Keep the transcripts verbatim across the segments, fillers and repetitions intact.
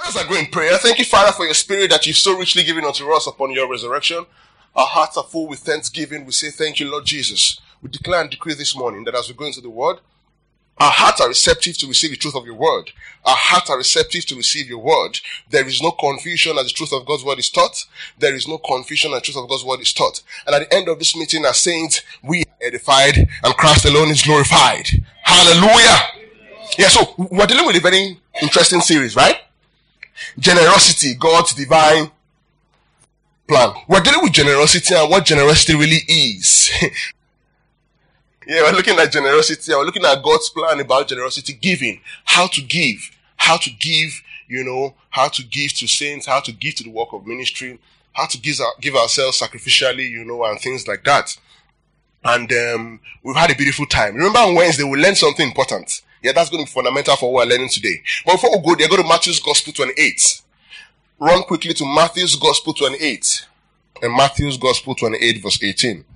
As I go in prayer, thank you, Father, for your spirit that you've so richly given unto us upon your resurrection. Our hearts are full with thanksgiving. We say thank you, Lord Jesus. We declare and decree this morning that as we go into the word, our hearts are receptive to receive the truth of your word. Our hearts are receptive to receive your word. There is no confusion as the truth of God's word is taught. There is no confusion as the truth of God's word is taught. And at the end of this meeting, as saints, we are edified and Christ alone is glorified. Hallelujah. Yeah, so we're dealing with a very interesting series, right? Generosity, God's divine plan. We're dealing with generosity and what generosity really is. Yeah, we're looking at generosity. We're looking at God's plan about generosity, giving, how to give, how to give, you know, how to give to saints, how to give to the work of ministry, how to give, give ourselves sacrificially, you know, and things like that. And um, we've had a beautiful time. Remember on Wednesday, we learned something important. Yeah, that's going to be fundamental for what we're learning today. But before we go there, go to Matthew's Gospel twenty-eight. Run quickly to Matthew's Gospel twenty-eight. And Matthew's Gospel twenty-eight, verse eighteen.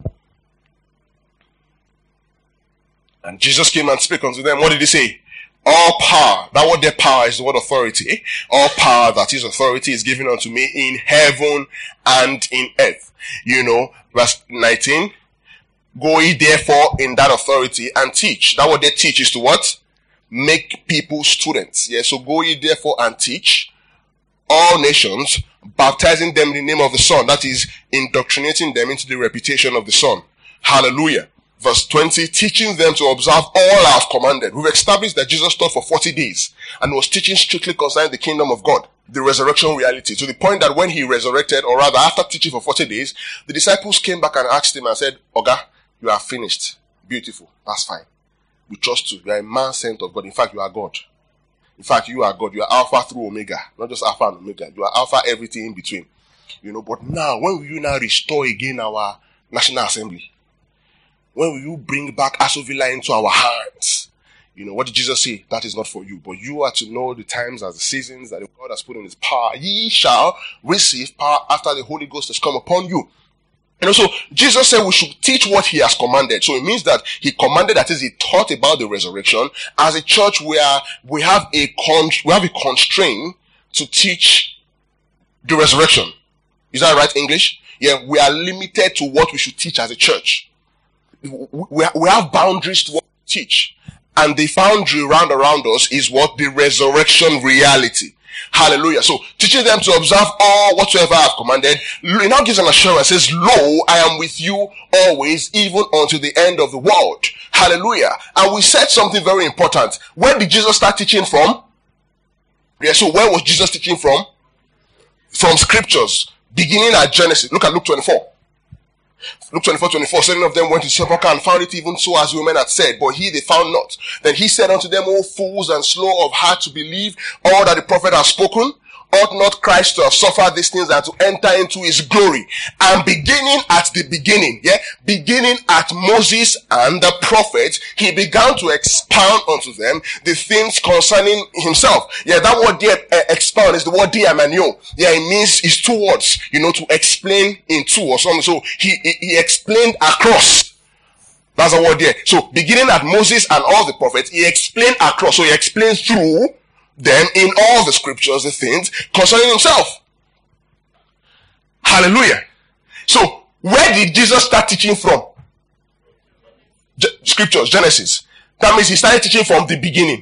And Jesus came and spake unto them. What did he say? All power. That word there, power, is the word authority. All power, that is authority, is given unto me in heaven and in earth. You know, verse nineteen. Go ye therefore in that authority and teach. That word there, teach, is to what? Make people students. Yeah, so go ye therefore and teach all nations, baptizing them in the name of the Son. That is, indoctrinating them into the reputation of the Son. Hallelujah. Verse twenty, teaching them to observe all I have commanded. We've established that Jesus taught for forty days and was teaching strictly concerning the kingdom of God, the resurrection reality, to the point that when he resurrected, or rather after teaching for forty days, the disciples came back and asked him and said, Oga, you are finished. Beautiful. That's fine. We trust you. You are a man sent of God. In fact, you are God. In fact, you are God. You are Alpha through Omega. Not just Alpha and Omega. You are Alpha, everything in between. You know, but now, when will you now restore again our National Assembly? When will you bring back Aso Villa into our hands? You know, what did Jesus say? That is not for you. But you are to know the times as the seasons that God has put in his power. Ye shall receive power after the Holy Ghost has come upon you. And also, Jesus said we should teach what he has commanded. So it means that he commanded, that is, he taught about the resurrection. As a church, we are, we have a con, we have a constraint to teach the resurrection. Is that right, English? Yeah, we are limited to what we should teach as a church. We, we have boundaries to what we teach. And the boundary round around us is what? The resurrection reality. Hallelujah. So, teaching them to observe all whatsoever I have commanded. It now gives an assurance. It says, lo, I am with you always, even unto the end of the world. Hallelujah. And we said something very important. Where did Jesus start teaching from? Yeah, so where was Jesus teaching from? From scriptures. Beginning at Genesis. Look at Luke twenty-four. Luke twenty-four, twenty-four, certain of them went to sepulchre and found it even so as women had said, but he they found not. Then he said unto them, O fools and slow of heart to believe all that the prophet has spoken. Ought not Christ to have suffered these things and to enter into his glory? And beginning at the beginning, yeah, beginning at Moses and the prophets, he began to expound unto them the things concerning himself. Yeah, that word there, uh, expound, is the word diamanio. Yeah, it means, it's two words, you know, to explain in two or something. So he, he, he explained across. That's the word there. So beginning at Moses and all the prophets, he explained across. So he explains through them in all the scriptures, the things concerning himself. Hallelujah. So, where did Jesus start teaching from? Ge- scriptures, Genesis. That means he started teaching from the beginning.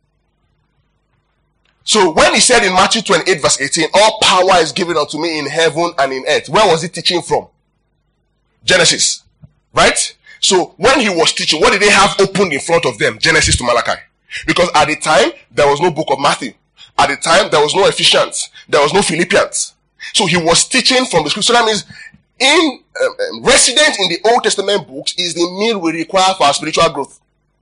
So, when he said in Matthew twenty-eight verse eighteen, all power is given unto me in heaven and in earth, where was he teaching from? Genesis. Right? So, when he was teaching, what did they have opened in front of them? Genesis to Malachi. Because at the time, there was no book of Matthew. At the time, there was no Ephesians. There was no Philippians. So he was teaching from the scripture. So that means, in um, um, resident in the Old Testament books is the meal we require for our spiritual growth.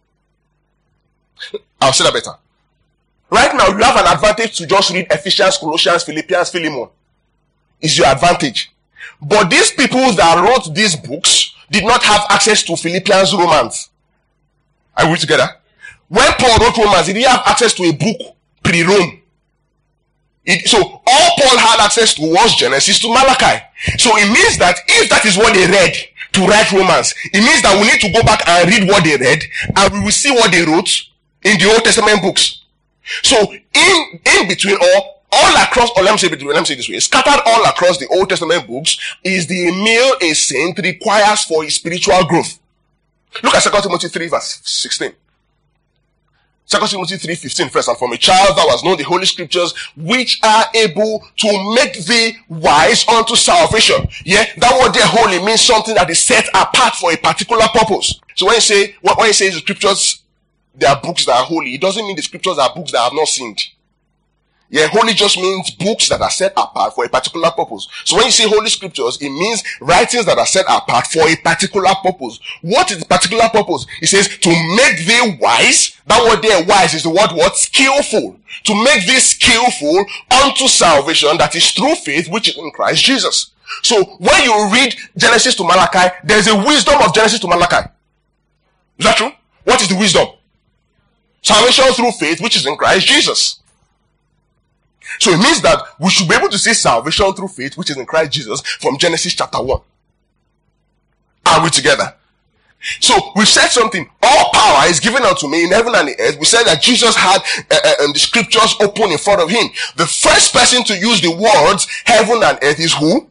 I'll say that better. Right now, you have an advantage to just read Ephesians, Colossians, Philippians, Philemon. It's your advantage. But these people that wrote these books did not have access to Philippians, Romans. Are we together? When Paul wrote Romans, he didn't have access to a book pre-Rome. It, so all Paul had access to was Genesis to Malachi. So it means that if that is what they read to write Romans, it means that we need to go back and read what they read, and we will see what they wrote in the Old Testament books. So in, in between, or all across, or let me say it, let me say it this way, scattered all across the Old Testament books is the meal a saint requires for his spiritual growth. Look at Second Timothy three verse sixteen. Second Timothy three fifteen, first, and from a child thou hast known the holy scriptures, which are able to make thee wise unto salvation. Yeah, that word there, holy, means something that is set apart for a particular purpose. So when you say, when you say the scriptures, they are books that are holy, it doesn't mean the scriptures are books that have not sinned. Yeah, holy just means books that are set apart for a particular purpose. So when you say holy scriptures, it means writings that are set apart for a particular purpose. What is the particular purpose? It says to make thee wise. That word there, wise, is the word what? Skillful. To make thee skillful unto salvation, that is through faith, which is in Christ Jesus. So when you read Genesis to Malachi, there is a wisdom of Genesis to Malachi. Is that true? What is the wisdom? Salvation through faith, which is in Christ Jesus. So it means that we should be able to see salvation through faith, which is in Christ Jesus, from Genesis chapter one. Are we together? So we said something. All power is given unto me in heaven and the earth. We said that Jesus had uh, uh, the scriptures open in front of him. The first person to use the words heaven and earth is who?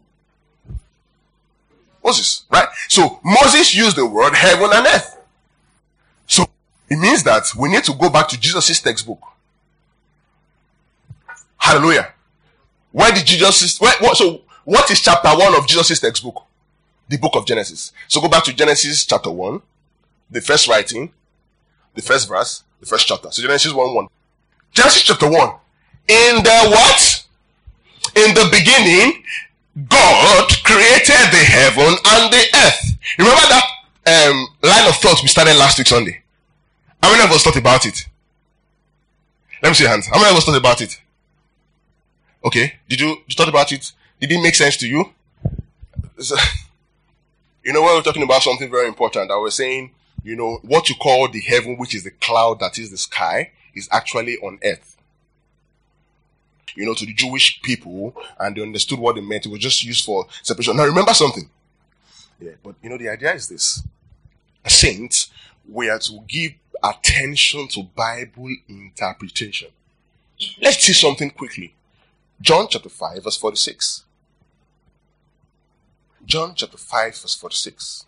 Moses, right? So Moses used the word heaven and earth. So it means that we need to go back to Jesus' textbook. Hallelujah. Where did Jesus, where, what, so what is chapter one of Jesus' textbook? The book of Genesis. So go back to Genesis chapter one, the first writing, the first verse, the first chapter. So Genesis one one. Genesis chapter one. In the what? In the beginning, God created the heaven and the earth. Remember that um, line of thought we started last week Sunday? How many of us thought about it? Let me see your hands. How many of us thought about it? Okay, did you, you thought about it? Did it make sense to you? So, you know, when we're talking about something very important, I was saying, you know, what you call the heaven, which is the cloud that is the sky, is actually on earth. You know, to the Jewish people, and they understood what it meant. It was just used for separation. Now remember something. Yeah, but you know, the idea is this. As saints, we are to give attention to Bible interpretation. Let's see something quickly. John chapter five verse forty-six. John chapter five verse forty-six.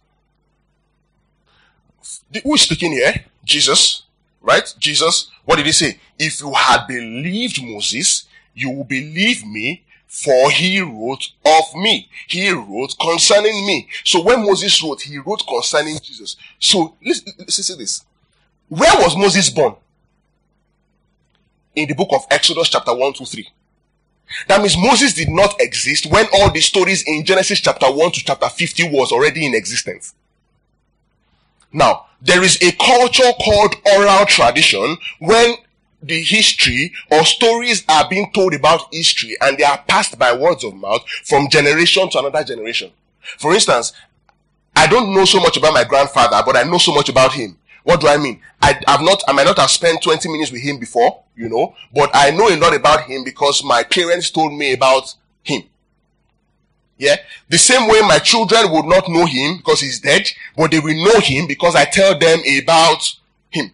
Who is speaking here? Jesus, right? Jesus. What did he say? If you had believed Moses, you will believe me, for he wrote of me. He wrote concerning me. So when Moses wrote, he wrote concerning Jesus. So listen, listen to this. Where was Moses born? In the book of Exodus chapter one to three. That means Moses did not exist when all the stories in Genesis chapter one to chapter fifty was already in existence. Now, there is a culture called oral tradition when the history or stories are being told about history and they are passed by words of mouth from generation to another generation. For instance, I don't know so much about my grandfather, but I know so much about him. What do I mean? I have not, I might not have spent twenty minutes with him before, you know, but I know a lot about him because my parents told me about him. Yeah? The same way my children would not know him because he's dead, but they will know him because I tell them about him.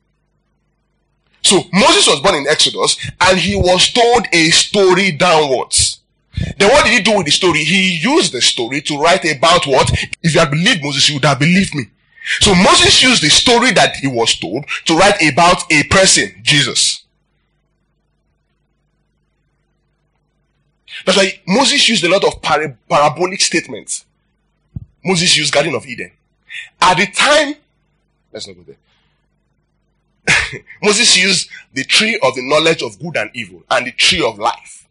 So Moses was born in Exodus and he was told a story downwards. Then what did he do with the story? He used the story to write about what? If you had believed Moses, you would have believed me. So Moses used the story that he was told to write about a person, Jesus. That's why Moses used a lot of para- parabolic statements. Moses used Garden of Eden. At the time, let's not go there. Moses used the tree of the knowledge of good and evil and the tree of life.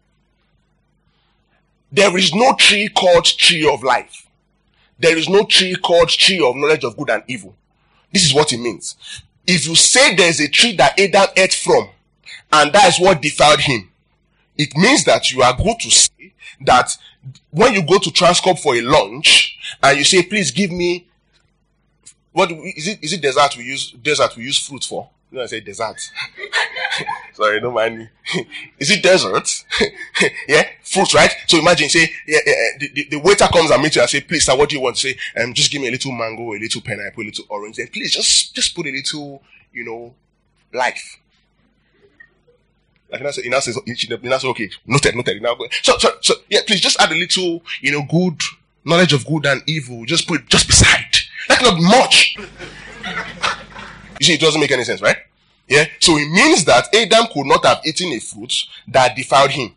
There is no tree called tree of life. There is no tree called tree of knowledge of good and evil. This is what it means. If you say there is a tree that Adam ate from, and that is what defiled him, it means that you are going to say that when you go to Transcorp for a lunch, and you say, please give me, what is it? Is it dessert we use? Dessert we use fruit for? You know, I say dessert. Sorry, don't mind me. Is it dessert? Yeah, fruit, right? So imagine, say, yeah, yeah, the, the, the waiter comes and meets you and say, please, sir, what do you want to say? Um, just give me a little mango, a little pineapple, a little orange. Then please, just, just put a little, you know, life. Like he now says, he now says, he now says, okay, noted, noted. Now go. So, so, so, yeah, please just add a little, you know, good knowledge of good and evil. Just put it just beside. That's not much. You see, it doesn't make any sense, right? Yeah. So it means that Adam could not have eaten a fruit that defiled him.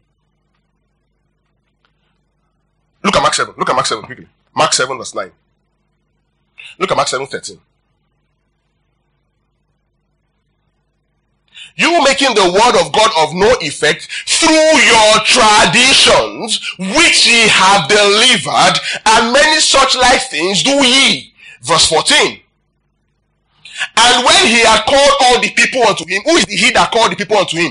Look at Mark seven. Look at Mark seven quickly. Mark seven verse nine. Look at Mark seven thirteen. You making the word of God of no effect through your traditions, which ye have delivered, and many such like things do ye. Verse fourteen. And when he had called all the people unto him, who is the he that called the people unto him?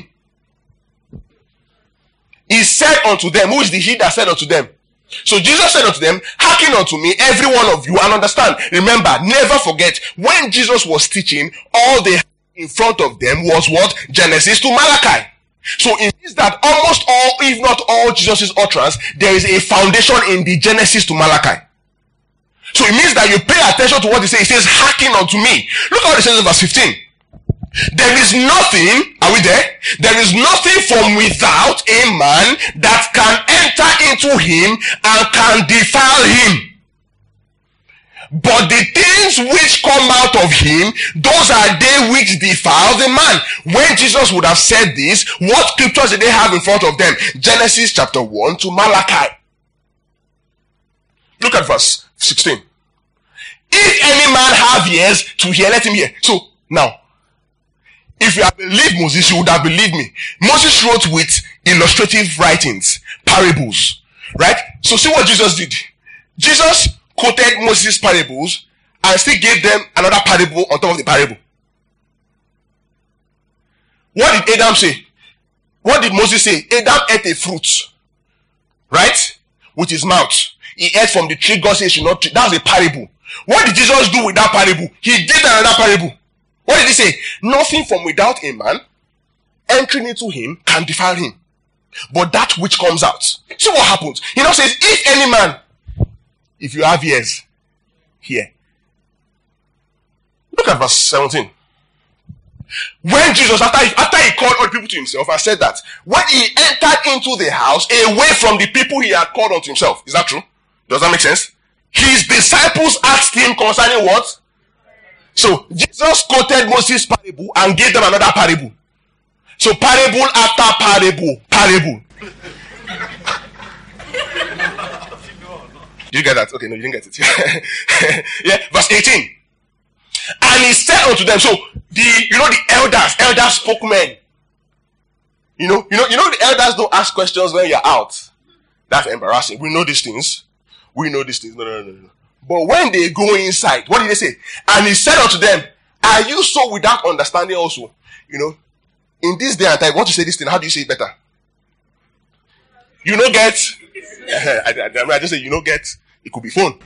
He said unto them, who is the he that said unto them? So Jesus said unto them, hearken unto me, every one of you, and understand. Remember, never forget, when Jesus was teaching, all they had in front of them was what? Genesis to Malachi. So it means that almost all, if not all Jesus' utterance, there is a foundation in the Genesis to Malachi. So it means that you pay attention to what he says. He says, hearken unto me. Look how it says in verse fifteen. There is nothing, are we there? There is nothing from without a man that can enter into him and can defile him. But the things which come out of him, those are they which defile the man. When Jesus would have said this, what scriptures did they have in front of them? Genesis chapter one to Malachi. Look at verse sixteen. If any man have ears to hear, let him hear. So, now, if you have believed Moses, you would have believed me. Moses wrote with illustrative writings, parables, right? So see what Jesus did. Jesus quoted Moses' parables and still gave them another parable on top of the parable. What did Adam say? What did Moses say? Adam ate a fruit, right? With his mouth. He ate from the tree God said he should not treat. That's a parable. What did Jesus do with that parable? He gave them another parable. What did he say? Nothing from without a man entering into him can defile him, but that which comes out. See what happens. He now says, if any man, if you have ears, hear. Look at verse seventeen. When Jesus, after he, after he called all the people to himself and said that, when he entered into the house away from the people he had called unto himself. Is that true? Does that make sense? His disciples asked him concerning what? So Jesus quoted Moses' parable and gave them another parable. So parable after parable, parable. Did you get that? Okay, no, you didn't get it. Yeah, verse eighteen. And he said unto them, so the you know the elders, elders spoke men. You know, you know, you know the elders don't ask questions when you're out. That's embarrassing. We know these things. We know these things. No, no, no, no. But when they go inside, what did they say? And he said unto them, are you so without understanding also? You know, in this day and time, want to say this thing, how do you say it better? You know get? I, I, I just say you know get. It could be phone.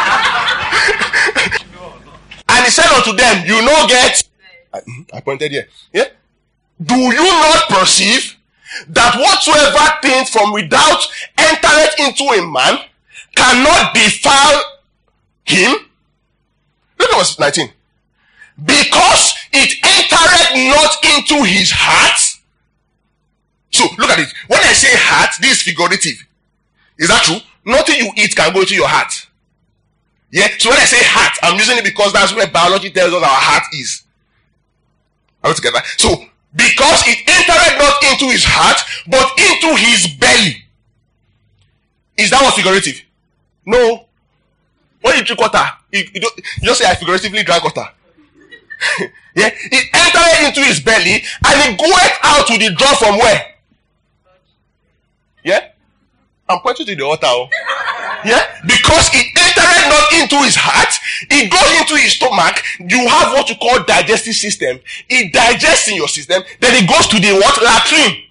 And he said unto them, you know get? I, I pointed here. Yeah? Do you not perceive that whatsoever things from without entereth into a man cannot defile him? Look at verse nineteen. Because it entereth not into his heart. So look at it. When I say heart, this is figurative. Is that true? Nothing you eat can go into your heart. Yeah. So when I say heart, I'm using it because that's where biology tells us our heart is. Are we together? So because it entereth not into his heart, but into his belly. Is that what figurative? No. When you drink water, you, you, don't, you just say I figuratively drank water. Yeah, it entered into his belly and it goeth out to the draw from where? Yeah, I'm pointing to the water. Oh. Yeah, because it entered not into his heart, it goes into his stomach. You have what you call digestive system. It digests in your system, then it goes to the what? Latrine.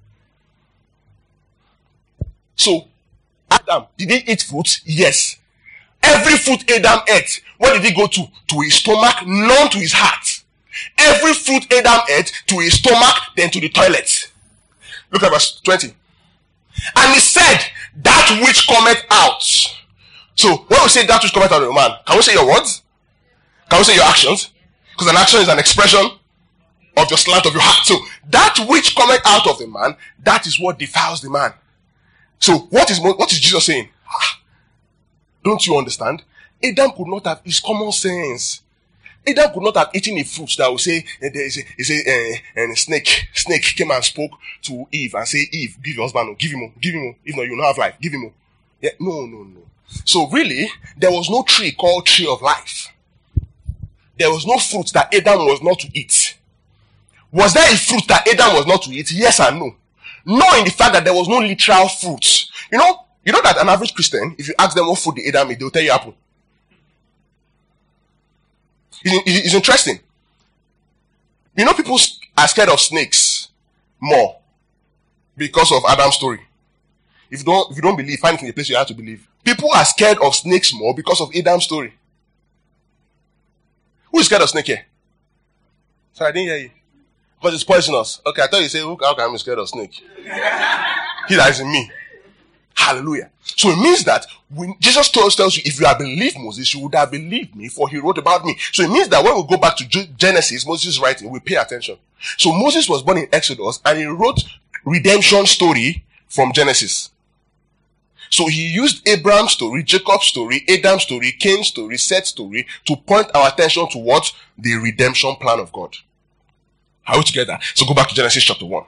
So, Adam, did he eat fruit? Yes. Every fruit Adam ate, where did he go to? To his stomach, none to his heart. Every fruit Adam ate, to his stomach, then to the toilet. Look at verse twenty. And he said, that which cometh out. So, when we say that which cometh out of a man, can we say your words? Can we say your actions? Because an action is an expression of your slant of your heart. So that which cometh out of the man, that is what defiles the man. So what is what is Jesus saying? Ah, don't you understand? Adam could not have, it's common sense. Adam could not have eaten a fruit that will say, uh, there is a, is a, uh, and a snake, snake came and spoke to Eve and say, Eve, give your husband, give him more, give him more. If not, you will not have life, give him more. Yeah, no, no, no. So really, there was no tree called tree of life. There was no fruit that Adam was not to eat. Was there a fruit that Adam was not to eat? Yes and no. No, in the fact that there was no literal fruit. You know, you know that an average Christian, if you ask them what food they Adam ate, they'll tell you apple. It's, it's interesting. You know, people are scared of snakes more because of Adam's story. If you don't, if you don't believe, find it in a place you have to believe. People are scared of snakes more because of Adam's story. Who is scared of snake here? Sorry, I didn't hear you. Because it's poisonous. Okay, I thought you say, how can I be scared of snake? He that is in me. Hallelujah. So it means that when Jesus tells, tells you, if you have believed Moses, you would have believed me, for he wrote about me. So it means that when we go back to Genesis, Moses' writing, we pay attention. So Moses was born in Exodus, and he wrote redemption story from Genesis. So he used Abraham's story, Jacob's story, Adam's story, Cain's story, Seth's story to point our attention to what? The redemption plan of God. Are we together? So go back to Genesis chapter one.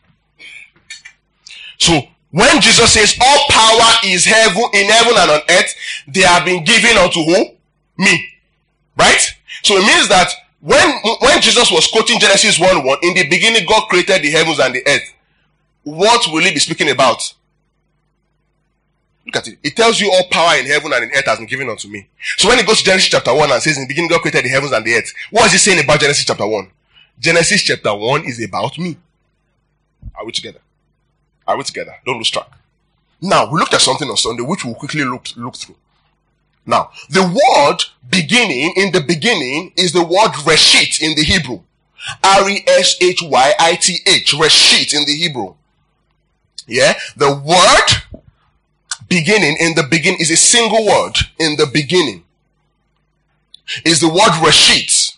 So when Jesus says all power is heaven, in heaven and on earth, they have been given unto who? Me. Right? So it means that when, when Jesus was quoting Genesis one one, in the beginning God created the heavens and the earth. What will he be speaking about? Look at it. It tells you all power in heaven and in earth has been given unto me. So when it goes to Genesis chapter one and says in the beginning God created the heavens and the earth, what is he saying about Genesis chapter one? Genesis chapter one is about me. Are we together? Are we together? Don't lose track. Now, we looked at something on Sunday which we'll quickly look, look through. Now, the word beginning, in the beginning, is the word reshit in the Hebrew. R E S H Y I T H. Reshit in the Hebrew. Yeah? The word beginning in the beginning is a single word. In the beginning is the word reshit.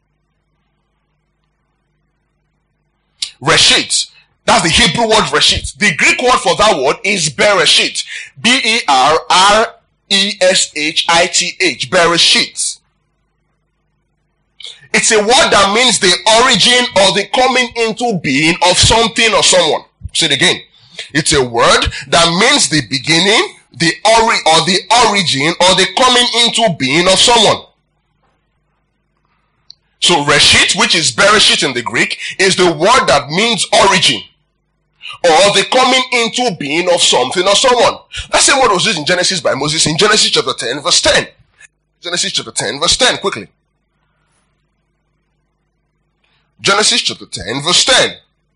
Reshit. That's the Hebrew word reshit. The Greek word for that word is bereshit. B E R R E S H I T H. Bereshit. It's a word that means the origin or the coming into being of something or someone. Say it again. It's a word that means the beginning, the ori- or the origin or the coming into being of someone. So reshit, which is bereshit in the Greek, is the word that means origin or the coming into being of something or someone. That same word was used in Genesis by Moses in Genesis chapter ten verse ten. Genesis chapter ten verse ten, quickly. Genesis chapter ten verse ten.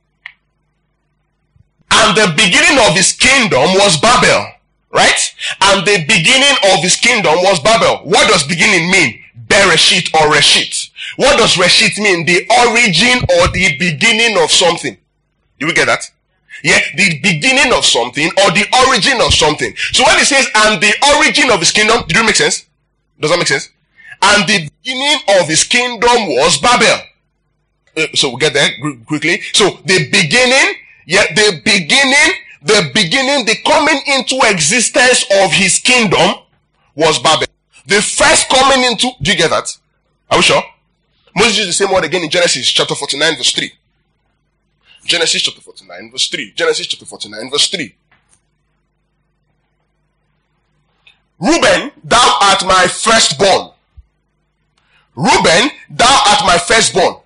And the beginning of his kingdom was Babel. Right? And the beginning of his kingdom was Babel. What does beginning mean? Bereshit or reshit. What does reshit mean? The origin or the beginning of something. Do we get that? Yeah, the beginning of something or the origin of something. So when it says, and the origin of his kingdom, did it make sense? Does that make sense? And the beginning of his kingdom was Babel. Uh, so we get there quickly. So the beginning, yeah, the beginning, the beginning, the coming into existence of his kingdom was Babel. The first coming into, do you get that? Are we sure? Moses used the same word again in Genesis chapter forty-nine verse three. Genesis chapter forty-nine verse three. Genesis chapter forty-nine verse three. Reuben, thou art my firstborn. Reuben, thou art my firstborn.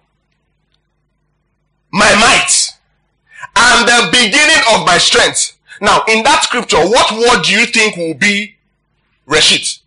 My might. And the beginning of my strength. Now, in that scripture, what word do you think will be reshit?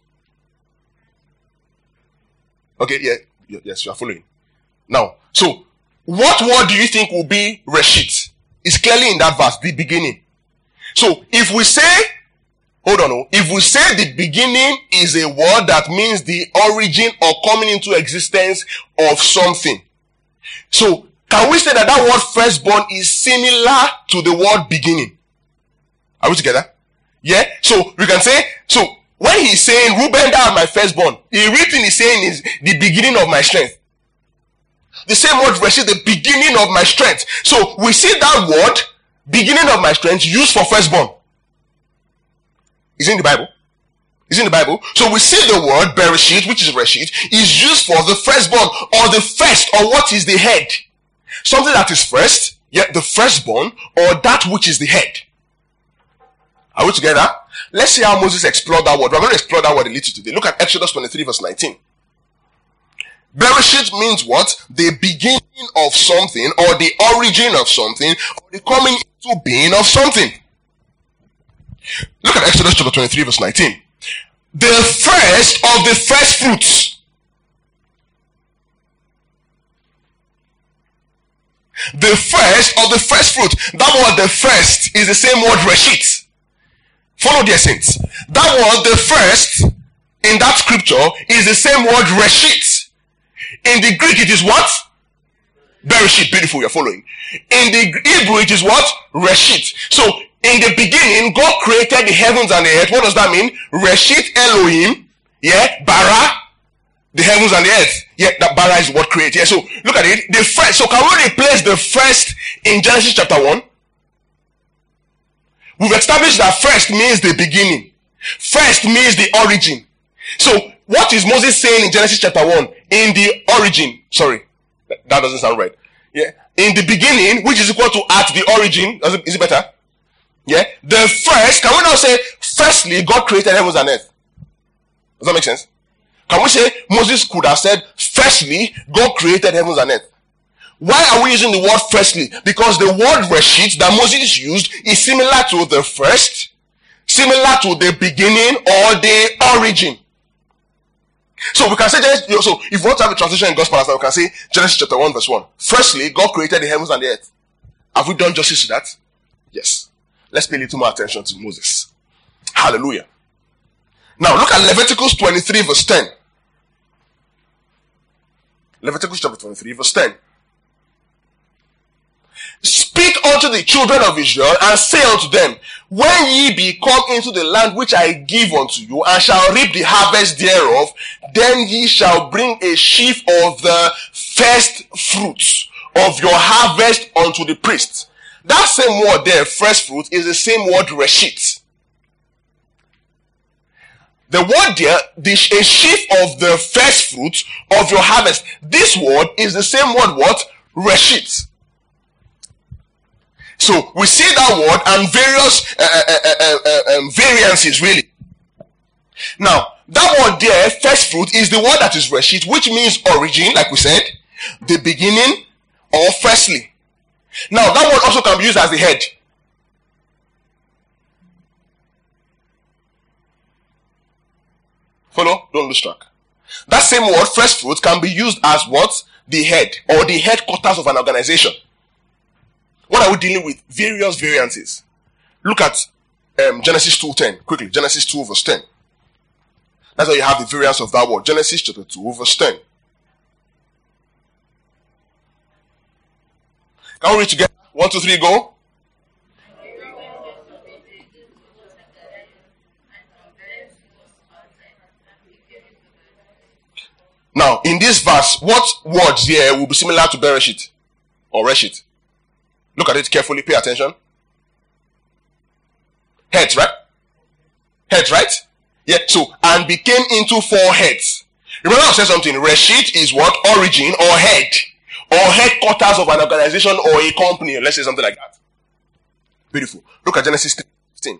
Okay, yeah, yes, you are following. Now, so, what word do you think will be reshit? It's clearly in that verse, the beginning. So, if we say, hold on, if we say the beginning is a word that means the origin or coming into existence of something. So, can we say that that word firstborn is similar to the word beginning? Are we together? Yeah? So, we can say, so, when he's saying, Reuben, thou art my firstborn, the real thing he's saying is the beginning of my strength. The same word Reshit, the beginning of my strength. So we see that word, beginning of my strength, used for firstborn. Is it in the Bible? Is it in the Bible? So we see the word Bereshit, which is Reshit, is used for the firstborn, or the first, or what is the head. Something that is first, yet the firstborn, or that which is the head. Are we together? Let's see how Moses explored that word. We're going to explore that word a little today. Look at Exodus twenty-three verse nineteen. Bereshit means what? The beginning of something, or the origin of something, or the coming into being of something. Look at Exodus chapter twenty-three verse nineteen. The first of the first fruits. The first of the first fruit. That word, the first, is the same word Reshit. Follow the saints. That word, the first, in that scripture, is the same word Reshit. In the Greek, it is what? Bereshit. Beautiful, you're following. In the Hebrew, it is what? Reshit. So, in the beginning, God created the heavens and the earth. What does that mean? Reshit Elohim, yeah, bara, the heavens and the earth. Yeah, that bara is what created. Yeah, so look at it. The first. So can we replace the first in Genesis chapter one? We've established that first means the beginning. First means the origin. So what is Moses saying in Genesis chapter one? In the origin. Sorry, that doesn't sound right. Yeah, in the beginning, which is equal to at the origin. Is it better? Yeah, the first, can we now say, firstly, God created heavens and earth? Does that make sense? Can we say, Moses could have said, firstly, God created heavens and earth? Why are we using the word firstly? Because the word Reshit that Moses used is similar to the first, similar to the beginning or the origin. So we can say, so if we want to have a translation in Gospel, we can say, Genesis chapter one verse one. Firstly, God created the heavens and the earth. Have we done justice to that? Yes. Let's pay a little more attention to Moses. Hallelujah. Now look at Leviticus twenty-three verse ten. Leviticus chapter twenty-three verse ten. Speak unto the children of Israel and say unto them, when ye be come into the land which I give unto you, and shall reap the harvest thereof, then ye shall bring a sheaf of the first fruits of your harvest unto the priest. That same word there, first fruit, is the same word Reshit. The word there, the, a sheaf of the first fruit of your harvest. This word is the same word what? Reshit. So we see that word and various uh, uh, uh, uh, um, variances really. Now, that word there, first fruit, is the word that is Reshit, which means origin, like we said, the beginning, or firstly. Now, that word also can be used as the head. Follow? Don't lose track. That same word, first fruit, can be used as what? The head, or the headquarters of an organization. What are we dealing with? Various variances. Look at um, Genesis two ten. Quickly, Genesis two verse ten. That's how you have the variance of that word. Genesis chapter two verse ten. Can we read together? One, two, three, go. Now, in this verse, what words here will be similar to Bereshit or Reshit? Look at it carefully. Pay attention. Heads, right? Heads, right? Yeah. So, and became into four heads. Remember I said something. Reshit is what? Origin or head. Or headquarters of an organization or a company. Let's say something like that. Beautiful. Look at Genesis three fifteen.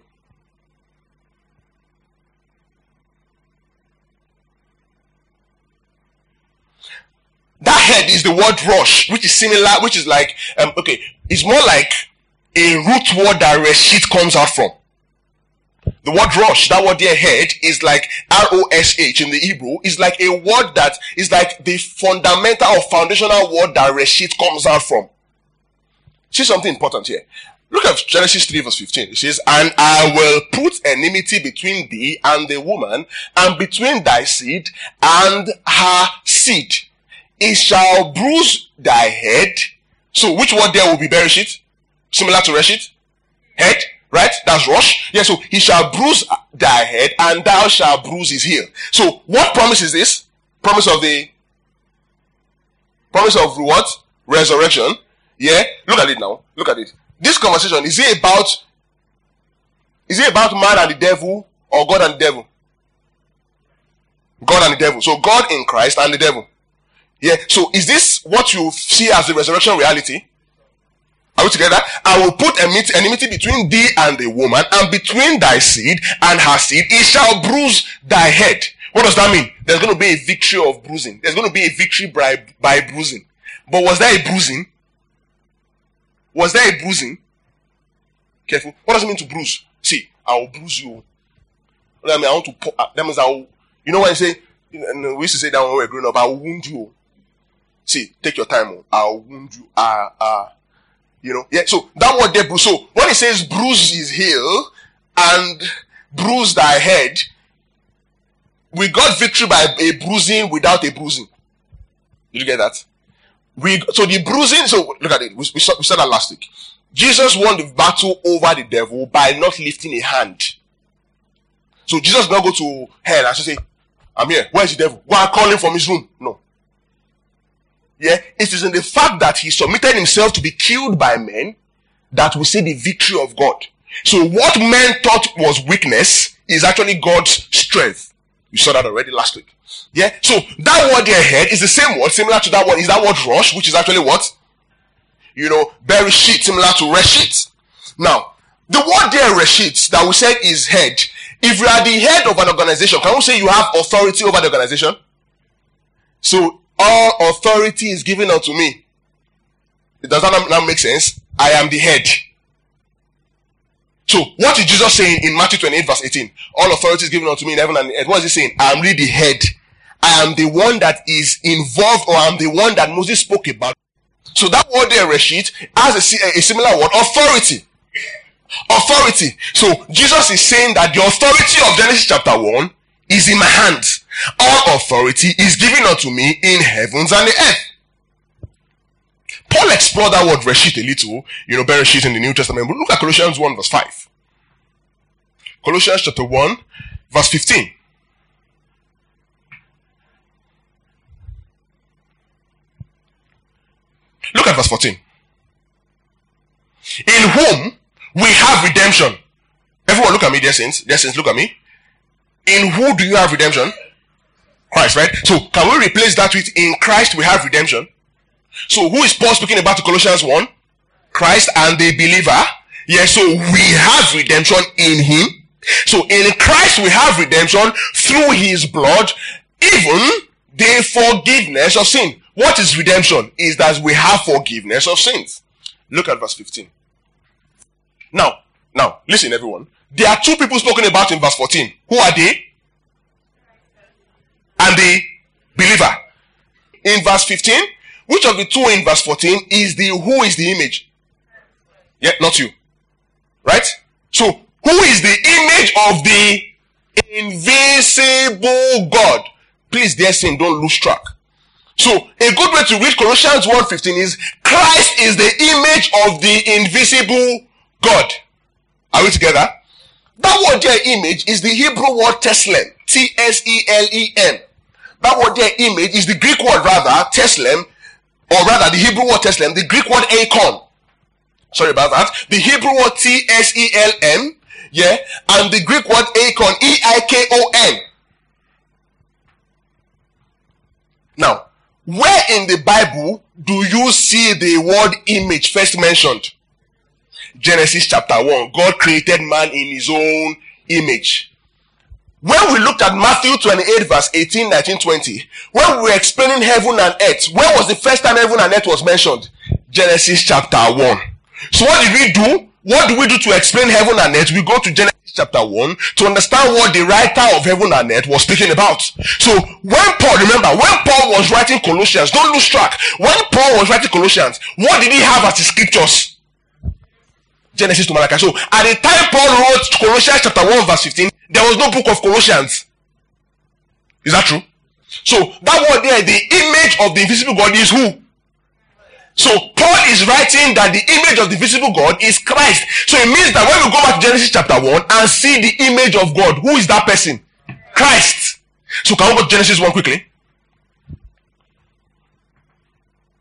That head is the word Rosh, which is similar, which is like, um, okay, it's more like a root word that Reshit comes out from. The word Rosh, that word there, head, is like R O S H in the Hebrew, is like a word that is like the fundamental or foundational word that Reshit comes out from. See something important here. Look at Genesis three verse fifteen. It says, and I will put enmity between thee and the woman, and between thy seed and her seed. It shall bruise thy head. So which word there will be Bereshit? Similar to Reshit? Head, right? That's Rosh. Yeah, so he shall bruise thy head and thou shalt bruise his heel. So what promise is this? Promise of the Promise of what? Resurrection. Yeah? Look at it now. Look at it. This conversation, is it about, is it about man and the devil or God and the devil? God and the devil. So God in Christ and the devil. Yeah. So is this what you see as the resurrection reality? Are we together? I will put enmity between thee and the woman, and between thy seed and her seed. It shall bruise thy head. What does that mean? There's going to be a victory of bruising. There's going to be a victory by, by bruising. But was there a bruising? Was there a bruising? Careful. What does it mean to bruise? See, I will bruise you. That means I want to put, that means I will, you know what I say? We used to say that when we were growing up, I will wound you. See, take your time. I will wound you. Ah, uh, ah. Uh, You know, yeah, so that word there, bruise. So when it says bruise his heel and bruise thy head, we got victory by a bruising without a bruising. Did you get that? We, so the bruising, so look at it, we, we, saw, we said that last week. Jesus won the battle over the devil by not lifting a hand. So Jesus did not go to hell and say, I'm here, where's the devil? Go and call him from his room. No. Yeah, it is in the fact that he submitted himself to be killed by men that we see the victory of God. So what men thought was weakness is actually God's strength. We saw that already last week. Yeah, so that word there, head, is the same word, similar to that word. Is that word rush, which is actually what? You know, bereshit, similar to reshit. Now, the word there, reshit, that we said is head. If you are the head of an organization, can we say you have authority over the organization? So, all authority is given unto me. Does that not make sense? I am the head. So, what is Jesus saying in Matthew twenty-eight verse eighteen? All authority is given unto me in heaven and in earth. What is he saying? I am really the head. I am the one that is involved, or I am the one that Moses spoke about. So that word there, reshit, has a, a similar word, authority. Authority. So, Jesus is saying that the authority of Genesis chapter one is in my hands. All authority is given unto me in heavens and the earth. Paul explored that word reshit a little, you know, bereshit in the New Testament. But look at Colossians one verse five. Colossians chapter one verse fifteen. Look at verse fourteen. In whom we have redemption. Everyone look at me, dear saints. Dear saints, look at me. In who do you have redemption? Christ, right? So, can we replace that with in Christ we have redemption? So, who is Paul speaking about to Colossians one? Christ and the believer. Yes, so we have redemption in him. So, in Christ we have redemption through his blood, even the forgiveness of sin. What is redemption? Is that we have forgiveness of sins. Look at verse fifteen. Now, now, listen everyone. There are two people spoken about in verse fourteen. Who are they? And the believer. In verse fifteen, which of the two in verse fourteen is the, who is the image? Yeah, not you. Right? So, who is the image of the invisible God? Please, dear saint, don't lose track. So, a good way to read Colossians one fifteen is, Christ is the image of the invisible God. Are we together? That word there, image, is the Hebrew word teslem. T S E L E M. That word there, image, is the Greek word rather, teslem, or rather the Hebrew word teslem, the Greek word eikon. Sorry about that. The Hebrew word T S E L M, yeah, and the Greek word eikon, E I K O N. Now, where in the Bible do you see the word image first mentioned? Genesis chapter one. God created man in his own image. When we looked at Matthew twenty-eight verse eighteen, nineteen, twenty, when we were explaining heaven and earth, when was the first time heaven and earth was mentioned? Genesis chapter one. So what did we do? What do we do to explain heaven and earth? We go to Genesis chapter one to understand what the writer of heaven and earth was speaking about. So when Paul, remember, when Paul was writing Colossians, don't lose track. When Paul was writing Colossians, what did he have as his scriptures? Genesis to Malachi. So at the time Paul wrote Colossians chapter one verse fifteen, there was no book of Colossians. Is that true? So that word there, the image of the invisible God is who? So Paul is writing that the image of the visible God is Christ. So it means that when we go back to Genesis chapter one and see the image of God, who is that person? Christ. So can we go to Genesis one quickly?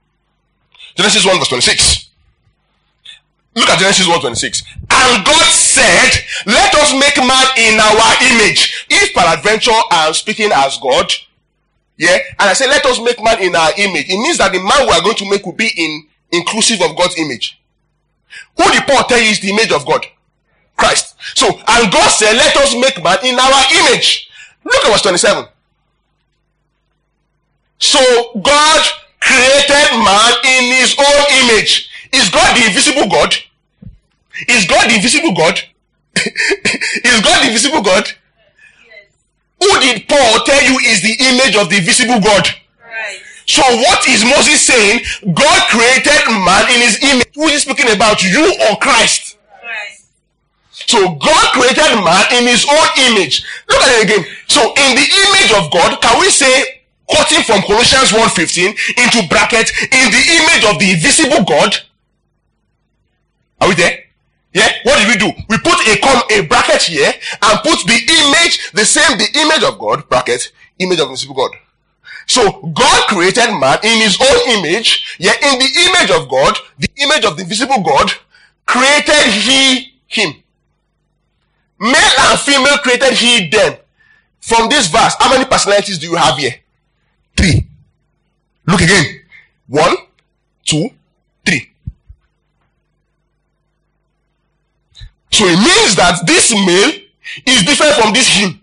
Genesis one verse twenty-six. Look at Genesis one twenty-six. And God said, let us make man in our image. If peradventure I am speaking as God, yeah, and I say let us make man in our image, it means that the man we are going to make will be in inclusive of God's image. Who did Paul tell you is the image of God? Christ. So, and God said, let us make man in our image. Look at verse twenty-seven. So God created man in his own image. Is God the invisible God? Is God the invisible God? Is God the invisible God? Yes. Who did Paul tell you is the image of the visible God? Right. So what is Moses saying? God created man in his image. Who is he speaking about? You or Christ? Right. So God created man in his own image. Look at it again. So in the image of God, can we say, quoting from Colossians one fifteen into bracket, in the image of the invisible God? Are we there? Yeah? What did we do? We put a com a bracket here and put the image, the same, the image of God, bracket, image of invisible God. So God created man in his own image. Yeah, in the image of God, the image of the invisible God, created he him. Male and female created he them. From this verse, how many personalities do you have here? Three. Look again. One, two, three. So it means that this male is different from this him.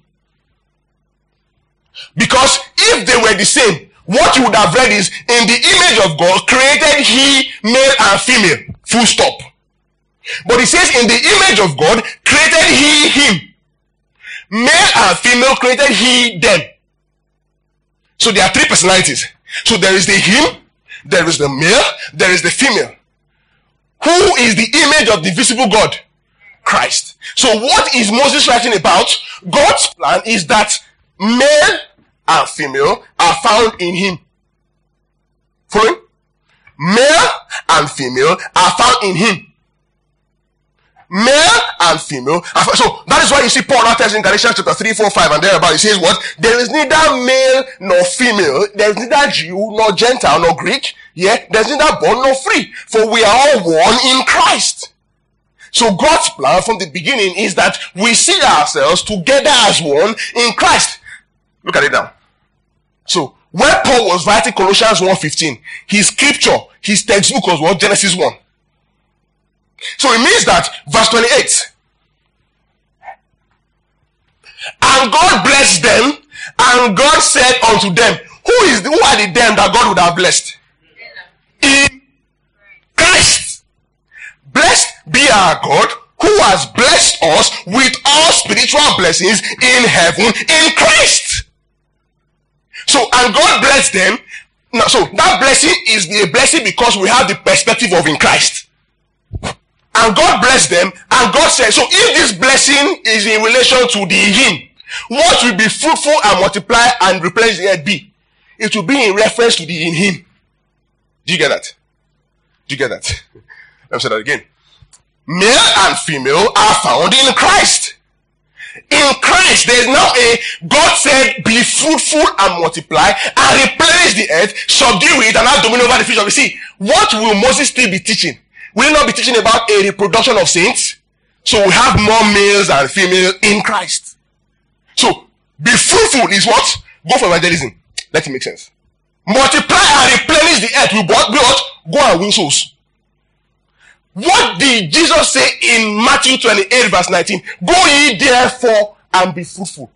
Because if they were the same, what you would have read is, in the image of God created he male and female. Full stop. But it says, in the image of God created he him. Male and female created he them. So there are three personalities. So there is the him, there is the male, there is the female. Who is the image of the visible God? Christ. So what is Moses writing about? God's plan is that male and female are found in him. Following? Male and female are found in him. Male and female. So that is why you see Paul now tells in Galatians chapter three, four, five and thereabout. He says what? There is neither male nor female. There is neither Jew nor Gentile nor Greek. Yeah, there is neither bond nor free. For we are all one in Christ. So God's plan from the beginning is that we see ourselves together as one in Christ. Look at it now. So when Paul was writing Colossians one fifteen, his scripture, his textbook was what? Genesis one. So it means that verse twenty-eight. And God blessed them, and God said unto them, who is the, who are the them that God would have blessed? In Christ. Blessed be our God, who has blessed us with all spiritual blessings in heaven in Christ. So, and God blessed them. Now, so that blessing is a blessing because we have the perspective of in Christ. And God blessed them, and God said, so if this blessing is in relation to the him, what will be fruitful and multiply and replenish the earth be? It will be in reference to the in him. Do you get that? Do you get that? Let me say that again. Male and female are found in Christ. In Christ, there is now a, God said, be fruitful and multiply and replenish the earth, subdue it and have dominion over the fish of the sea. What will Moses still be teaching? Will he not be teaching about a reproduction of saints? So we have more males and females in Christ. So, be fruitful is what? Go for evangelism. Let it make sense. Multiply and replenish the earth with what? what? Go and win souls. What did Jesus say in Matthew twenty-eight verse nineteen? Go ye therefore and be fruitful.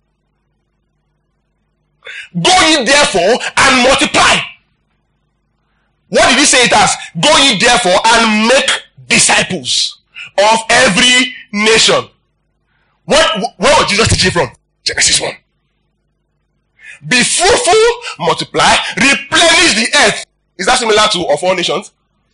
Go ye therefore and multiply. What did he say it as? Go ye therefore and make disciples of every nation. What, where was Jesus teaching from? Genesis one. Be fruitful, multiply, replenish the earth. Is that similar to of all nations?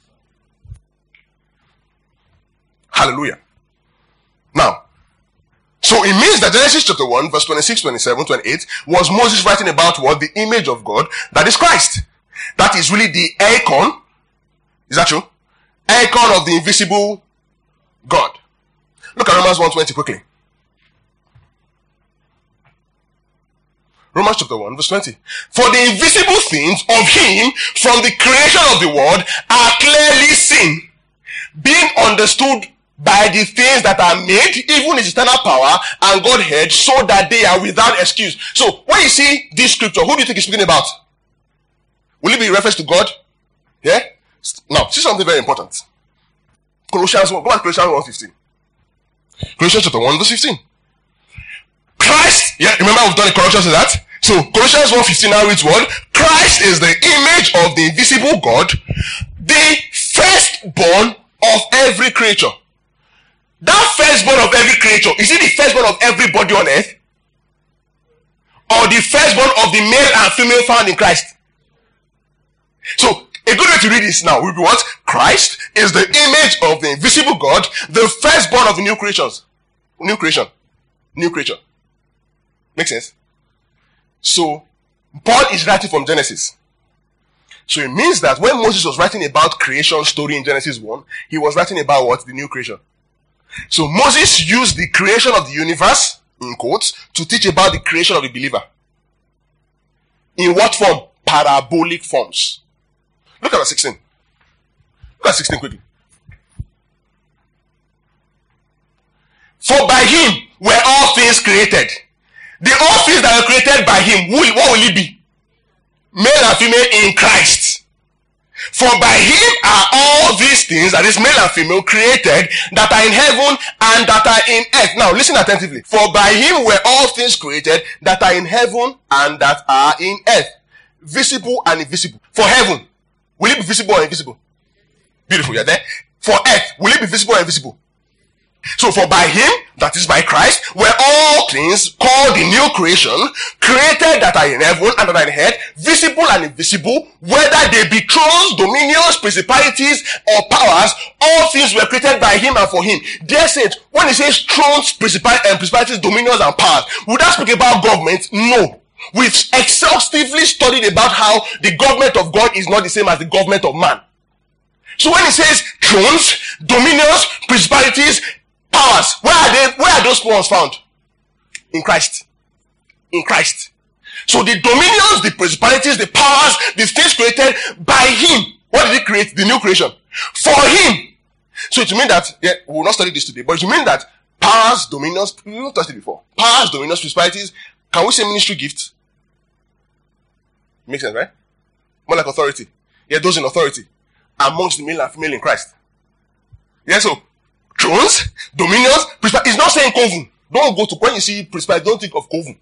Hallelujah. Now, so it means that Genesis chapter one, verse twenty-six, twenty-seven, twenty-eight was Moses writing about what? The image of God, that is Christ. That is really the icon. Is that true? Icon of the invisible God. Look at Romans one twenty quickly. Romans chapter one, verse twenty. For the invisible things of him from the creation of the world are clearly seen, being understood by the things that are made, even his eternal power and Godhead, so that they are without excuse. So, when you see this scripture, who do you think he's speaking about? Will it be reference to God? Yeah? Now, see something very important. Colossians one, go back to Colossians one fifteen. Colossians chapter one, verse fifteen. Christ, yeah, remember we've done the corrections to that? So, Colossians one fifteen now reads what? Christ is the image of the invisible God, the firstborn of every creature. That firstborn of every creature, is it the firstborn of everybody on earth? Or the firstborn of the male and female found in Christ? So, a good way to read this now will be what? Christ is the image of the invisible God, the firstborn of the new creations. New creation. New creature. Make sense? So, Paul is writing from Genesis. So it means that when Moses was writing about creation story in Genesis one, he was writing about what? The new creation. So Moses used the creation of the universe, in quotes, to teach about the creation of the believer. In what form? Parabolic forms. Look at verse sixteen. Look at sixteen quickly. For by him were all things created. The all things that were created by him, what will it be? Male and female in Christ. For by him are all these things, that is male and female, created, that are in heaven and that are in earth. Now listen attentively. For by him were all things created that are in heaven and that are in earth. Visible and invisible. For heaven, will it be visible or invisible? Beautiful, you're there. For earth, will it be visible or invisible? So for by him, that is by Christ, were all things called the new creation, created that are in heaven and that are in earth, visible and invisible, whether they be thrones, dominions, principalities, or powers, all things were created by him and for him. Dear saints, when he says thrones, principalities, dominions, and powers, would that speak about government? No. We've exhaustively studied about how the government of God is not the same as the government of man. So when he says thrones, dominions, principalities, powers, where are they? Where are those powers found? In Christ. In Christ. So the dominions, the principalities, the powers, the things created by him. What did he create? The new creation. For him. So it means that, yeah, we will not study this today, but it means that powers, dominions, we haven't touched it before. Powers, dominions, principalities, can we say ministry gifts? Makes sense, right? More like authority. Yeah, those in authority. Amongst the male and female in Christ. Yeah, so thrones, dominions, principalities. It's not saying coven. Don't go to, when you see principalities, don't think of coven.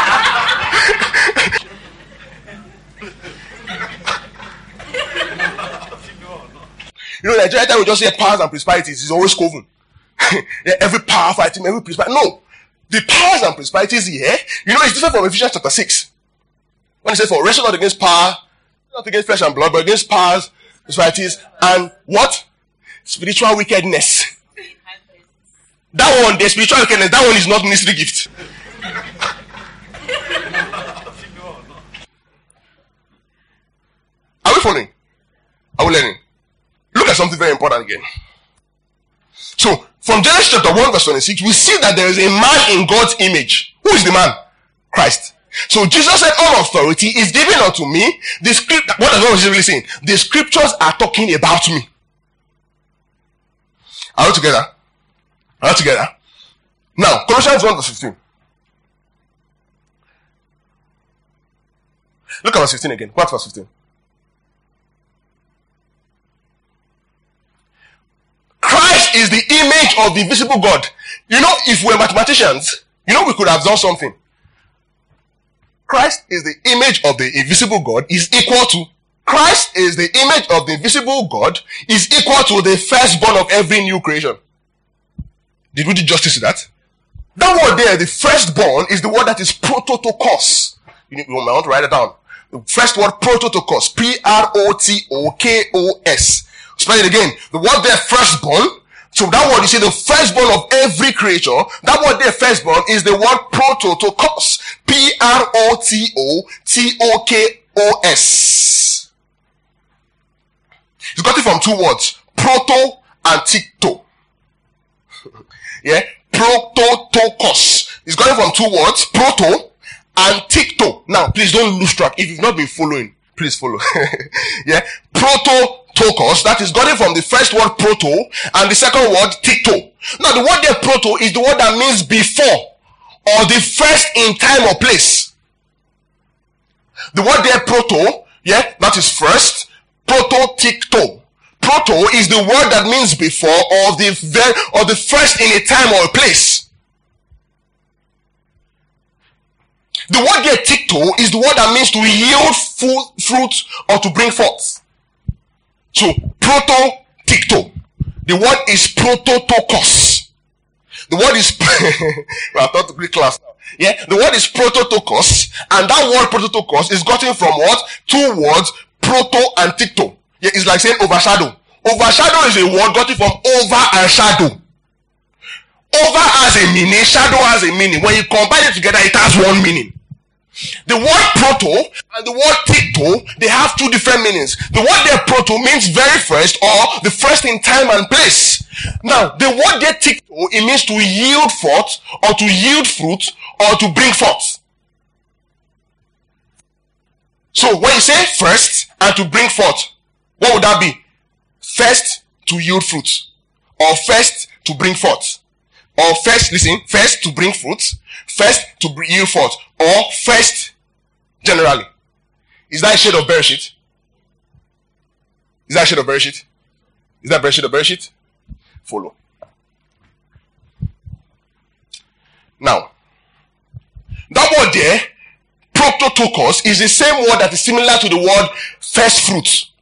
You know, Nigeria time we just say powers and principalities, it's always coven. Yeah, every power fighting, every principality. No. The powers and principalities here, you know, it's different from Ephesians chapter six. When it says, for wrestle not against power, not against flesh and blood, but against powers, principalities, and what? Spiritual wickedness. That one, the spiritual wickedness, that one is not ministry gift. Are we following? Are we learning? Look at something very important again. So, from Genesis chapter one verse twenty-six, we see that there is a man in God's image. Who is the man? Christ. So Jesus said, all authority is given unto me. The script, what is Jesus really saying? The scriptures are talking about me. Are we together? Are we together? Now, Colossians one verse fifteen. Look at verse fifteen again. What verse fifteen? Christ is the image of the invisible God. You know, if we're mathematicians, you know we could have done something. Christ is the image of the invisible God is equal to, Christ is the image of the invisible God is equal to the firstborn of every new creation. Did we do justice to that? That word there, the firstborn, is the word that is prototokos. You, need, you might want to write it down. The first word, prototokos. P R O T O K O S. Spell it again. The word there, firstborn. So that word, you see, the firstborn of every creature, that word there, firstborn, is the word prototokos. P R O T O T O K O S. It's got it from two words. Proto and tikto. Yeah? Prototokos. It's got it from two words. Proto and tikto. Now, please don't lose track. If you've not been following, please follow. Yeah. Prototokos, that is gotten from the first word proto and the second word tikto. Now, the word there proto is the word that means before or the first in time or place. The word there proto, yeah, that is first. Prototikto. Proto is the word that means before or the very or the first in a time or a place. The word there tikto is the word that means to yield full fruit or to bring forth. So prototikto. The word is prototokos. The word is well, I thought to Greek class now. Yeah, the word is prototokos, and that word prototokos is gotten from what? Two words, proto and tikto. Yeah, it's like saying overshadow. Overshadow is a word gotten from over and shadow. Over has a meaning, shadow has a meaning. When you combine it together, it has one meaning. The word proto and the word tikto, they have two different meanings. The word there proto means very first or the first in time and place. Now, the word there tikto, it means to yield forth or to yield fruit or to bring forth. So, when you say first and to bring forth, what would that be? First to yield fruit or first to bring forth. Or first, listen, first to bring fruit, first to yield forth, or first generally. Is that a shade of Bereshit? Is that a shade of Bereshit? Is that Bereshit or Bereshit? Follow. Now, that word there, prototokos, is the same word that is similar to the word first fruits.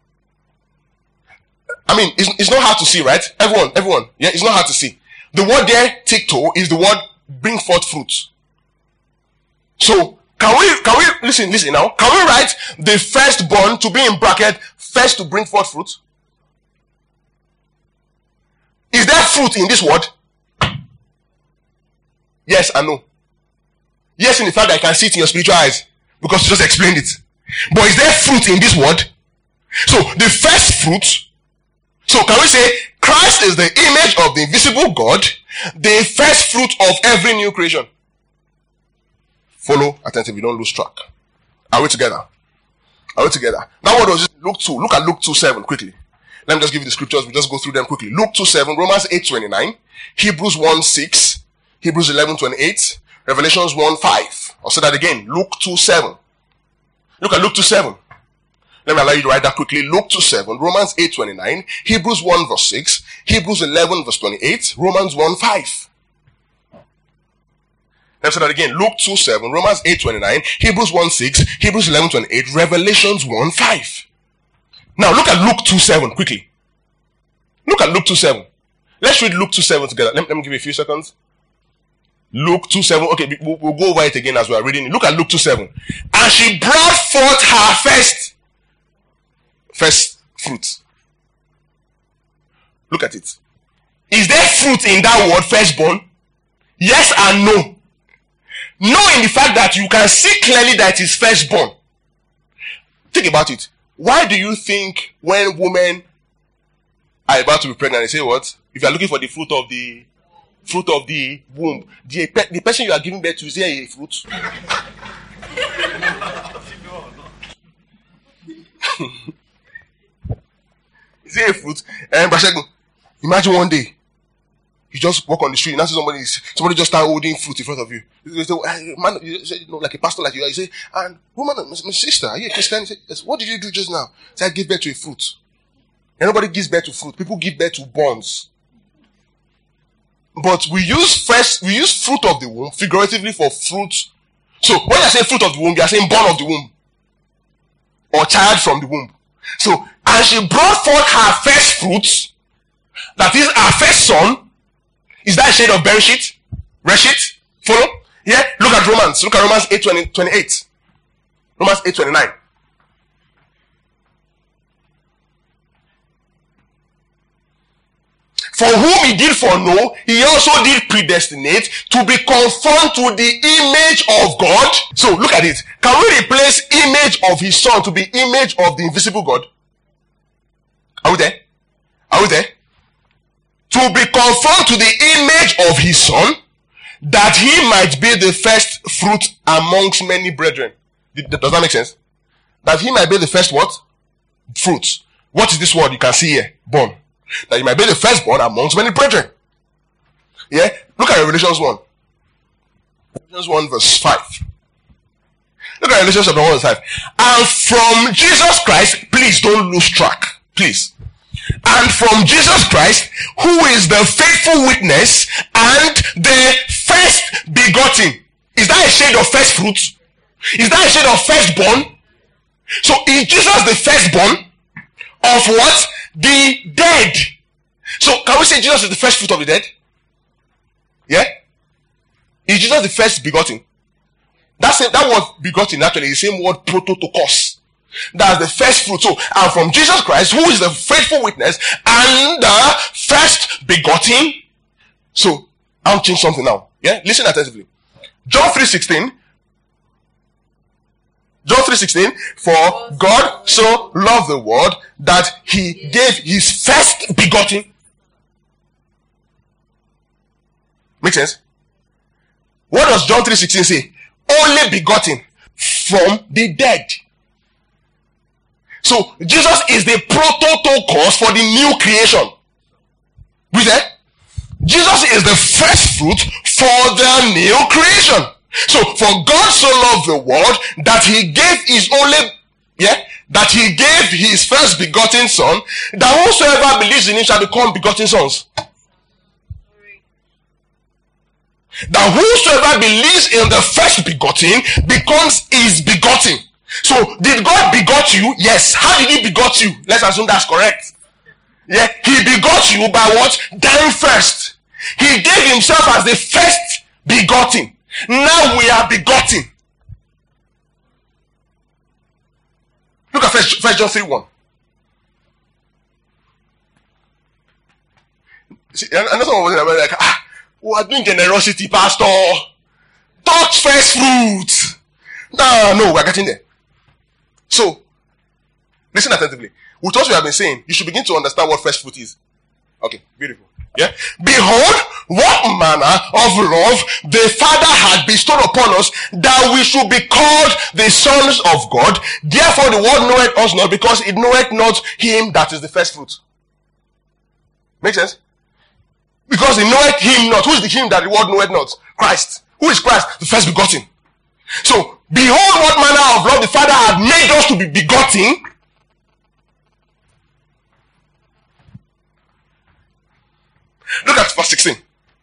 I mean, it's, it's not hard to see, right? Everyone, everyone, yeah, it's not hard to see. The word there, tikto, is the word bring forth fruit. So, can we, can we, listen, listen now, can we write the firstborn to be in bracket, first to bring forth fruit? Is there fruit in this word? Yes and no. Yes, in the fact that I can see it in your spiritual eyes, because you just explained it. But is there fruit in this word? So, the first fruit, so can we say, Christ is the image of the invisible God, the first fruit of every new creation. Follow attentively, don't lose track. Are we together? Are we together? Now what was Luke two? Look at Luke two seven quickly. Let me just give you the scriptures, we just go through them quickly. Luke two seven, Romans eight twenty-nine, Hebrews one six, Hebrews eleven twenty-eight, Revelations one five. I'll say that again. Luke two seven. Look at Luke two seven. Let me allow you to write that quickly. Luke two seven, Romans eight twenty-nine, Hebrews one verse six, Hebrews eleven verse twenty-eight, Romans one five. Let's say that again. Luke two seven, Romans eight twenty-nine, Hebrews one six, Hebrews eleven twenty-eight, Revelations one five. Now look at Luke two seven quickly. Look at Luke two seven. Let's read Luke two seven together. Let me, let me give you a few seconds. Luke two seven. Okay, we'll, we'll go over it again as we are reading it. Look at Luke two seven. And she brought forth her first First fruit. Look at it. Is there fruit in that word, firstborn? Yes and no. No, in the fact that you can see clearly that it is firstborn. Think about it. Why do you think when women are about to be pregnant, they say what? If you are looking for the fruit of the fruit of the womb, the, the person you are giving birth to, is there a fruit? Is there a fruit? And um, imagine one day you just walk on the street and see somebody somebody just start holding fruit in front of you. You say, man, you say, you know, like a pastor like you, you say, and woman, my sister, are you a Christian? You say, yes. What did you do just now? Say, I give birth to a fruit. And nobody gives birth to fruit. People give birth to bonds. But we use first, we use fruit of the womb figuratively for fruit. So when I say fruit of the womb, you are saying born of the womb or child from the womb. So, and she brought forth her first fruits, that is her first son. Is that a shade of Bereshit? Reshit? Follow? Yeah? Look at Romans. Look at Romans eight twenty-eight. Romans eight twenty-nine. For whom he did foreknow, he also did predestinate to be conformed to the image of God. So look at it. Can we replace image of his son to be image of the invisible God? Are we there? Are we there? To be conformed to the image of his son, that he might be the first fruit amongst many brethren. Does that make sense? That he might be the first what? Fruit. What is this word you can see here? Born. That he might be the firstborn amongst many brethren. Yeah? Look at Revelations one. Revelations one verse five. Look at Revelations chapter one verse five. And from Jesus Christ, please don't lose track. Please. And from Jesus Christ, who is the faithful witness and the first begotten. Is that a shade of first fruit? Is that a shade of firstborn? So is Jesus the firstborn of what? The dead. So can we say Jesus is the first fruit of the dead? Yeah? Is Jesus the first begotten? That's it, that word begotten actually is the same word prototokos. That's the first fruit. So, and from Jesus Christ, who is the faithful witness and the first begotten. So, I'll change something now. Yeah? Listen attentively. John three sixteen. John three sixteen. For God so loved the world that he gave his first begotten. Make sense? What does John three sixteen say? Only begotten from the dead. So Jesus is the prototokos for the new creation. With that, Jesus is the first fruit for the new creation. So for God so loved the world that he gave his only, yeah, that he gave his first begotten son, that whosoever believes in him shall become begotten sons. That whosoever believes in the first begotten becomes his begotten. So, did God begot you? Yes. How did he begot you? Let's assume that's correct. Yeah. He begot you by what? Dying first. He gave himself as the first begotten. Now we are begotten. Look at First, First John three one. See, I know someone was like, ah, we are doing generosity, pastor. Touch first fruit. No, no, we're getting there. So, listen attentively. With what we have been saying, you should begin to understand what first fruit is. Okay, beautiful. Yeah? Behold, what manner of love the Father had bestowed upon us, that we should be called the sons of God. Therefore the world knoweth us not, because it knoweth not him that is the first fruit. Make sense? Because it knoweth him not. Who is the him that the world knoweth not? Christ. Who is Christ? The first begotten. So, behold what manner of love the Father had made us to be begotten. Look at verse sixteen.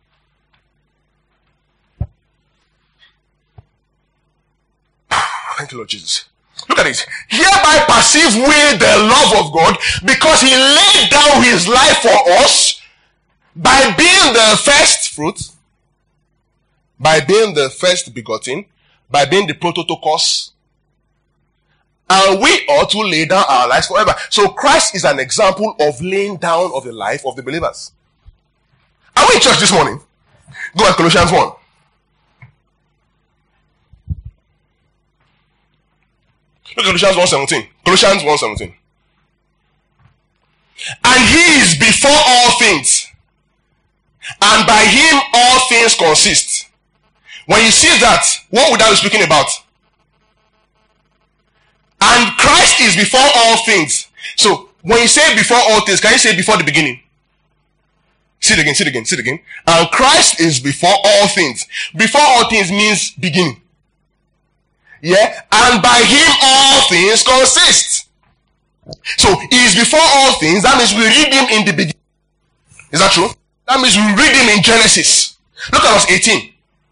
Thank you, Lord Jesus. Look at it. Hereby perceive we the love of God, because he laid down his life for us by being the first fruit, by being the first begotten, by being the prototokos, and we ought to lay down our lives forever. So Christ is an example of laying down of the life of the believers. Are we in church this morning? Go at Colossians one. Look at Colossians one seventeen. Colossians one seventeen. And he is before all things, and by him all things consist. When you see that, what would that be speaking about? And Christ is before all things. So, when you say before all things, can you say before the beginning? See it again, see it again, see it again. And Christ is before all things. Before all things means beginning. Yeah? And by him all things consist. So, he is before all things. That means we read him in the beginning. Is that true? That means we read him in Genesis. Look at verse eighteen.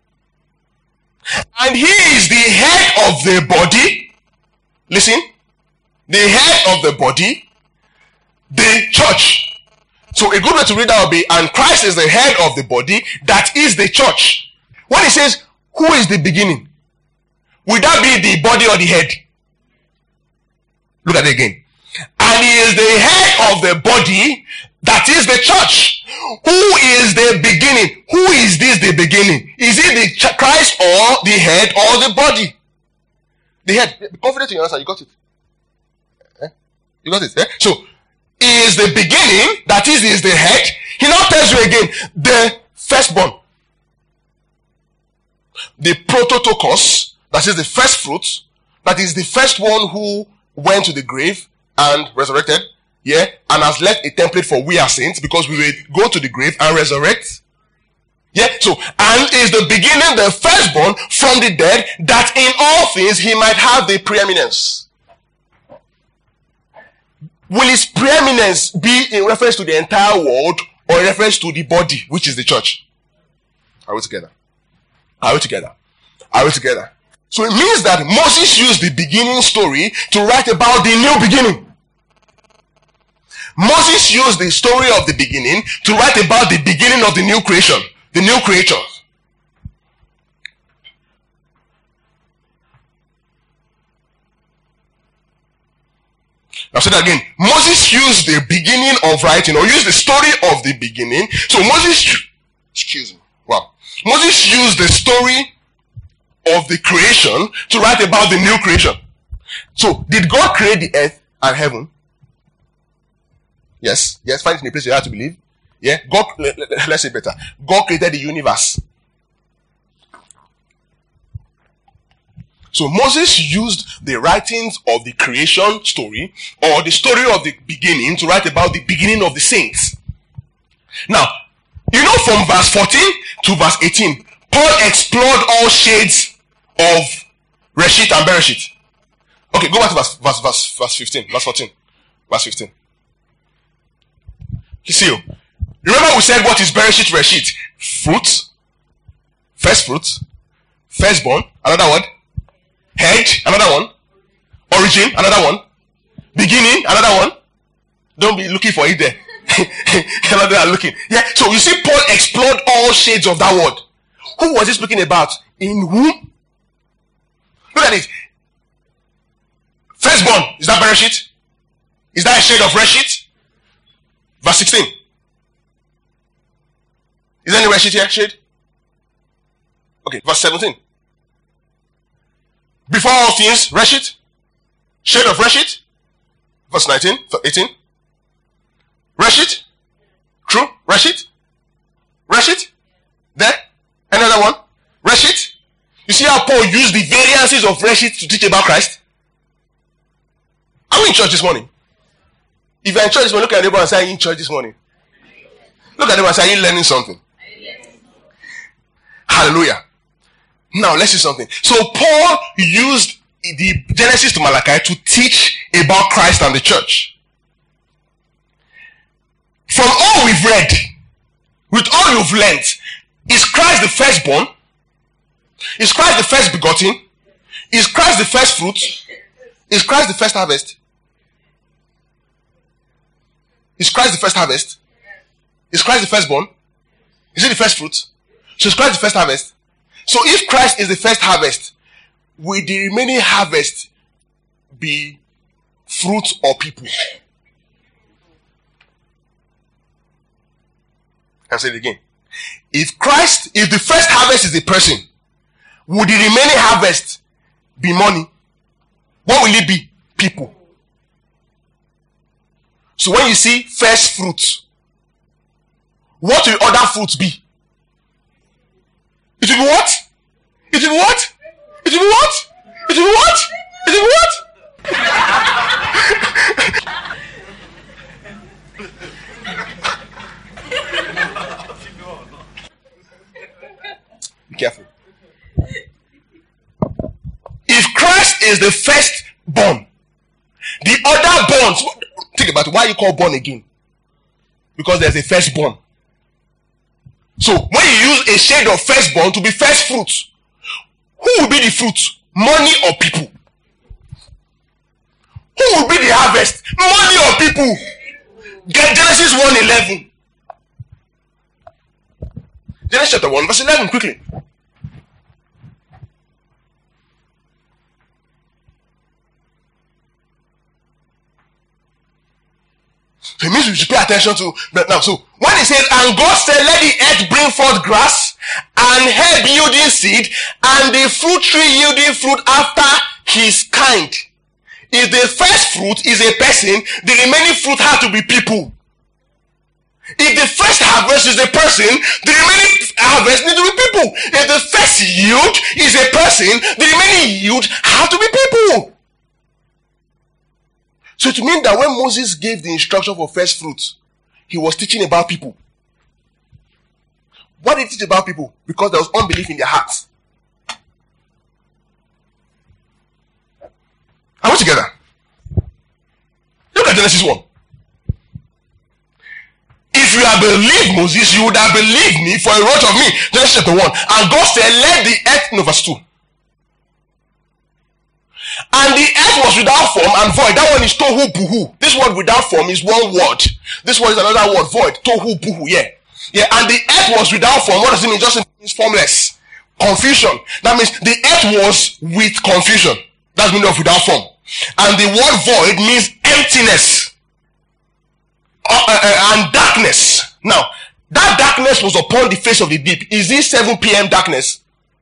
And he is the head of the body. Listen. The head of the body. The church. So a good way to read that will be, and Christ is the head of the body, that is the church. When he says, who is the beginning? Would that be the body or the head? Look at it again. And he is the head of the body, that is the church. Who is the beginning? Who is this the beginning? Is it the ch- Christ or the head or the body? The head. Be confident in your answer. You got it. Eh? You got it. Eh? So, is the beginning, that is, is the head. He now tells you again, the firstborn. the prototokos, that is the first fruit, that is the first one who went to the grave and resurrected, yeah, and has left a template for we are saints, because we will go to the grave and resurrect. Yeah, so, and is the beginning, the firstborn from the dead, that in all things he might have the preeminence. Will his preeminence be in reference to the entire world, or in reference to the body, which is the church? Are we together? Are we together? Are we together? So it means that Moses used the beginning story to write about the new beginning. Moses used the story of the beginning to write about the beginning of the new creation, the new creature. I'll say that again. Moses used the beginning of writing, or used the story of the beginning. So Moses, excuse me, wow. Moses used the story of the creation to write about the new creation. So, did God create the earth and heaven? Yes. Yes, find it in a place you have to believe. Yeah, God, let's say better. God created the universe. So Moses used the writings of the creation story, or the story of the beginning, to write about the beginning of the saints. Now, you know, from verse fourteen to verse eighteen, Paul explored all shades of Reshit and Bereshit. Okay, go back to verse, verse, verse, verse fifteen, verse fourteen, verse fifteen. You see, remember we said what is Bereshit, Reshit? Fruit, first fruit, firstborn, another word, head, another one, origin, another one, beginning, another one. Don't be looking for it there. Another one looking. Yeah, so you see, Paul explored all shades of that word. Who was he speaking about? In whom? Look at it. Firstborn, is that Bereshit? Is that a shade of Reshit? Verse sixteen. Is there any Reshit here? Shade? Okay, verse seventeen. Before all things, Reshit? Shade of Reshit? Verse nineteen, eighteen. Reshit? True? Reshit? Reshit? There? Another one? Reshit? You see how Paul used the variances of Reshit to teach about Christ? Are we in church this morning? If you're in church this morning, look at your neighbor and say, are you in church this morning? Look at them and say, are you learning something? Hallelujah. Now, let's see something. So, Paul used the Genesis to Malachi to teach about Christ and the church. From all we've read, with all you've learned, is Christ the firstborn? Is Christ the first begotten? Is Christ the first fruit? Is Christ the first harvest? Is Christ the first harvest? Is Christ the firstborn? Is he the first fruit? So is Christ the first harvest? So if Christ is the first harvest, will the remaining harvest be fruit or people? I'll say it again. If Christ, if the first harvest is the person, would the remaining harvest be money? What will it be? People. So when you see first fruits, what will other fruits be? It will be what? It will be what? It will be what? It will be what? It will be what? Be careful. If Christ is the firstborn, the other borns, think about it, why you call born again? Because there's a firstborn. So when you use a shade of firstborn to be first fruits, who will be the fruit? Money or people? Who will be the harvest? Money or people? Get Genesis one eleven. Genesis chapter one verse eleven, quickly. So it means we should pay attention to that now. So when it says, and God said, let the earth bring forth grass, and herb yielding seed, and the fruit tree yielding fruit after his kind. If the first fruit is a person, the remaining fruit has to be people. If the first harvest is a person, the remaining harvest need to be people. If the first yield is a person, the remaining yield have to be people. So it means that when Moses gave the instruction for first fruits, he was teaching about people. Why did he teach about people? Because there was unbelief in their hearts. Are we together? Look at Genesis one. If you had believed Moses, you would have believed me, for he wrote of me. Genesis chapter one. And God said, let the earth, no, verse two. And the earth was without form and void. That one is tohu buhu. This word without form is one word. This one is another word, void. Tohu buhu, yeah. Yeah, and the earth was without form. What does it mean? Just means formless. Confusion. That means the earth was with confusion. That's meaning of without form. And the word void means emptiness. Uh, uh, uh, and darkness. Now, that darkness was upon the face of the deep. Is this seven p.m. darkness?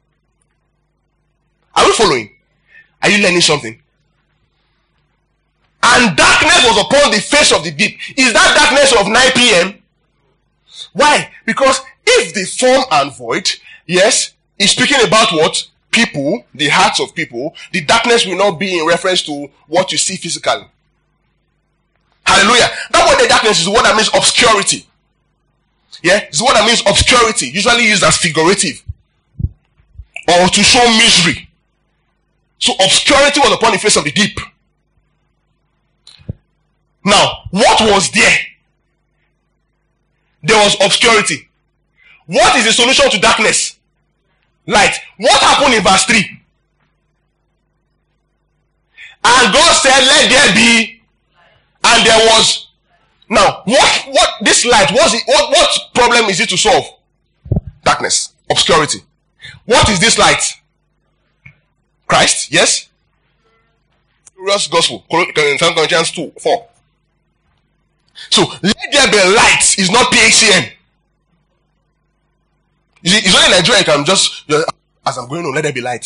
Are we following? Are you learning something? And darkness was upon the face of the deep. Is that darkness of nine p.m.? Why? Because if the form and void, yes, is speaking about what? People, the hearts of people, the darkness will not be in reference to what you see physically. Hallelujah. That word, the darkness, is what that means obscurity. Yeah, it's what that means obscurity, usually used as figurative or to show misery. So obscurity was upon the face of the deep. Now, what was there? There was obscurity. What is the solution to darkness? Light. What happened in verse three? And God said, let there be, and there was. Now, what, what, this light, what's it, what, what problem is it to solve? Darkness. Obscurity. What is this light? Christ, yes? Glorious gospel. Second Corinthians two, four. So, let there be light is not P H C N. You see, it's only in Nigeria you can just, just, as I'm going on, let there be light.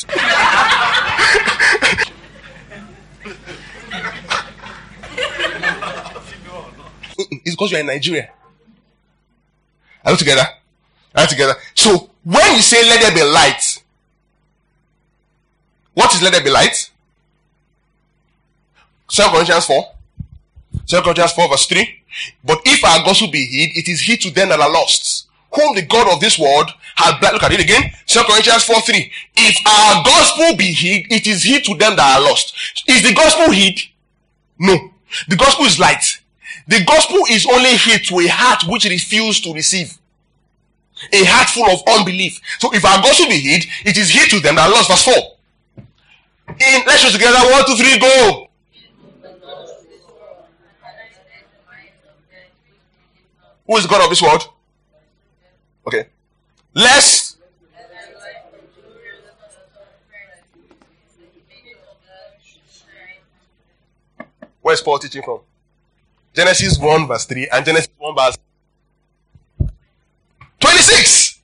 It's because you're in Nigeria. Are we together? Are we together? So, when you say let there be light, what is let there be light? Second Corinthians four. Second Corinthians four verse three. But if our gospel be hid, it is hid to them that are lost, whom the God of this world had blinded. Look at it again. Second Corinthians four three. If our gospel be hid, it is hid to them that are lost. Is the gospel hid? No. The gospel is light. The gospel is only hid to a heart which refused to receive. A heart full of unbelief. So if our gospel be hid, it is hid to them that are lost. Verse four. In, let's show together. One, two, three, go. Who is the God of this world? Okay. Let's. Where's Paul teaching from? Genesis one verse three and Genesis one verse twenty-six.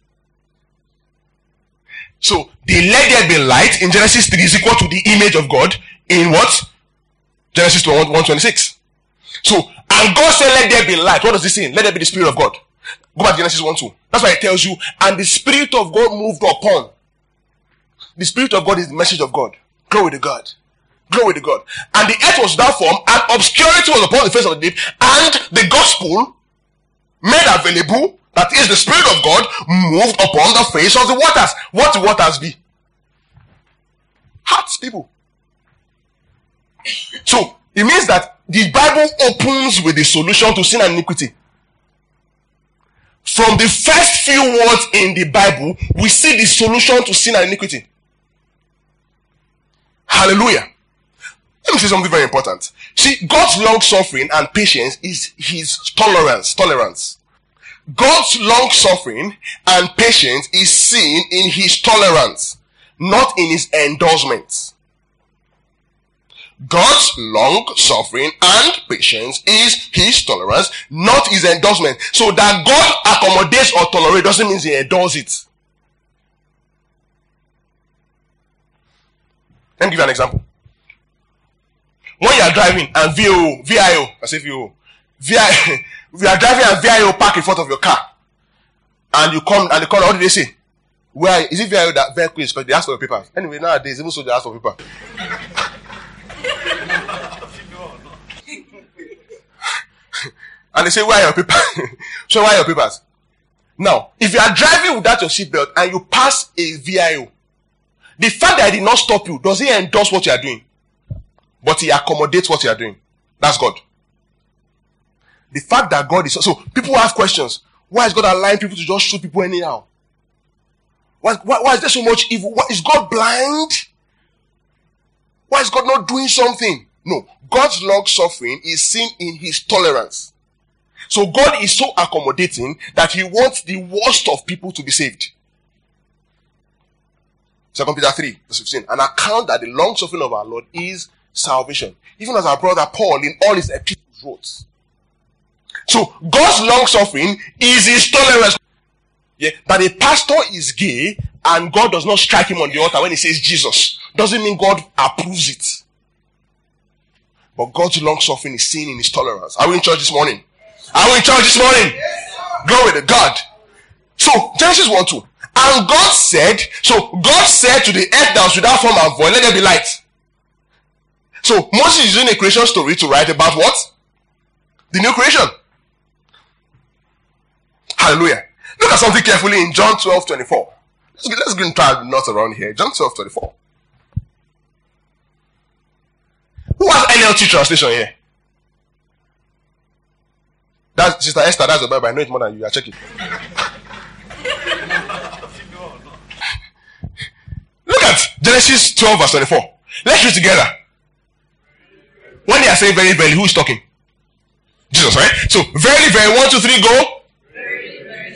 So, the let there be light in Genesis three is equal to the image of God in what? Genesis one twenty-six. So, and God said, let there be light. What does this mean? Let there be the Spirit of God. Go back to Genesis one two. That's why it tells you, and the Spirit of God moved upon. The Spirit of God is the message of God. Glory to God. Glory to God. And the earth was without form, and obscurity was upon the face of the deep, and the gospel made available, that is the Spirit of God, moved upon the face of the waters. What do waters be? Hearts, people. So, it means that the Bible opens with the solution to sin and iniquity. From the first few words in the Bible, we see the solution to sin and iniquity. Hallelujah. Let me say something very important. See, God's long suffering and patience is his tolerance. Tolerance. God's long suffering and patience is seen in his tolerance, not in his endorsements. God's long suffering and patience is his tolerance, not his endorsement. So that God accommodates or tolerates doesn't mean he endorses it. Let me give you an example. When you are driving and V O, V I O, I say V O, V I O, If you are driving and V I O park in front of your car, and you come and they call, what did they say? Where is it V I O that vehicle is? Because they ask for your papers. Anyway, nowadays even so they ask for paper. And they say, where are your papers? So where are your papers? Now, if you are driving without your seatbelt and you pass a V I O, the fact that he did not stop you, does he endorse what you are doing? But he accommodates what you are doing. That's God. The fact that God is... So, people have questions. Why is God allowing people to just shoot people anyhow? Why, why, why is there so much evil? Why, is God blind? Why is God not doing something? No. God's long suffering is seen in his tolerance. So God is so accommodating that he wants the worst of people to be saved. Second Peter three, verse fifteen. An account that the long suffering of our Lord is salvation. Even as our brother Paul in all his epistles wrote. So God's long suffering is his tolerance. Yeah, that a pastor is gay and God does not strike him on the altar when he says Jesus doesn't mean God approves it. But God's long suffering is seen in his tolerance. Are we in church this morning? Are we in church this morning? Yes, glory to God. So Genesis one two. And God said, so God said to the earth that was without form and void, let there be light. So Moses is using a creation story to write about what? The new creation. Hallelujah. Look at something carefully in John twelve twenty-four. Let's, let's go and try the knots around here. John twelve twenty-four. Who has N L T translation here? That's Sister Esther, that's the Bible. I know it more than you. I check it. Look at Genesis twelve verse twenty-four. Let's read together. When they are saying very, very, who is talking? Jesus, right? So, very, very, one, two, three, go. Very, very,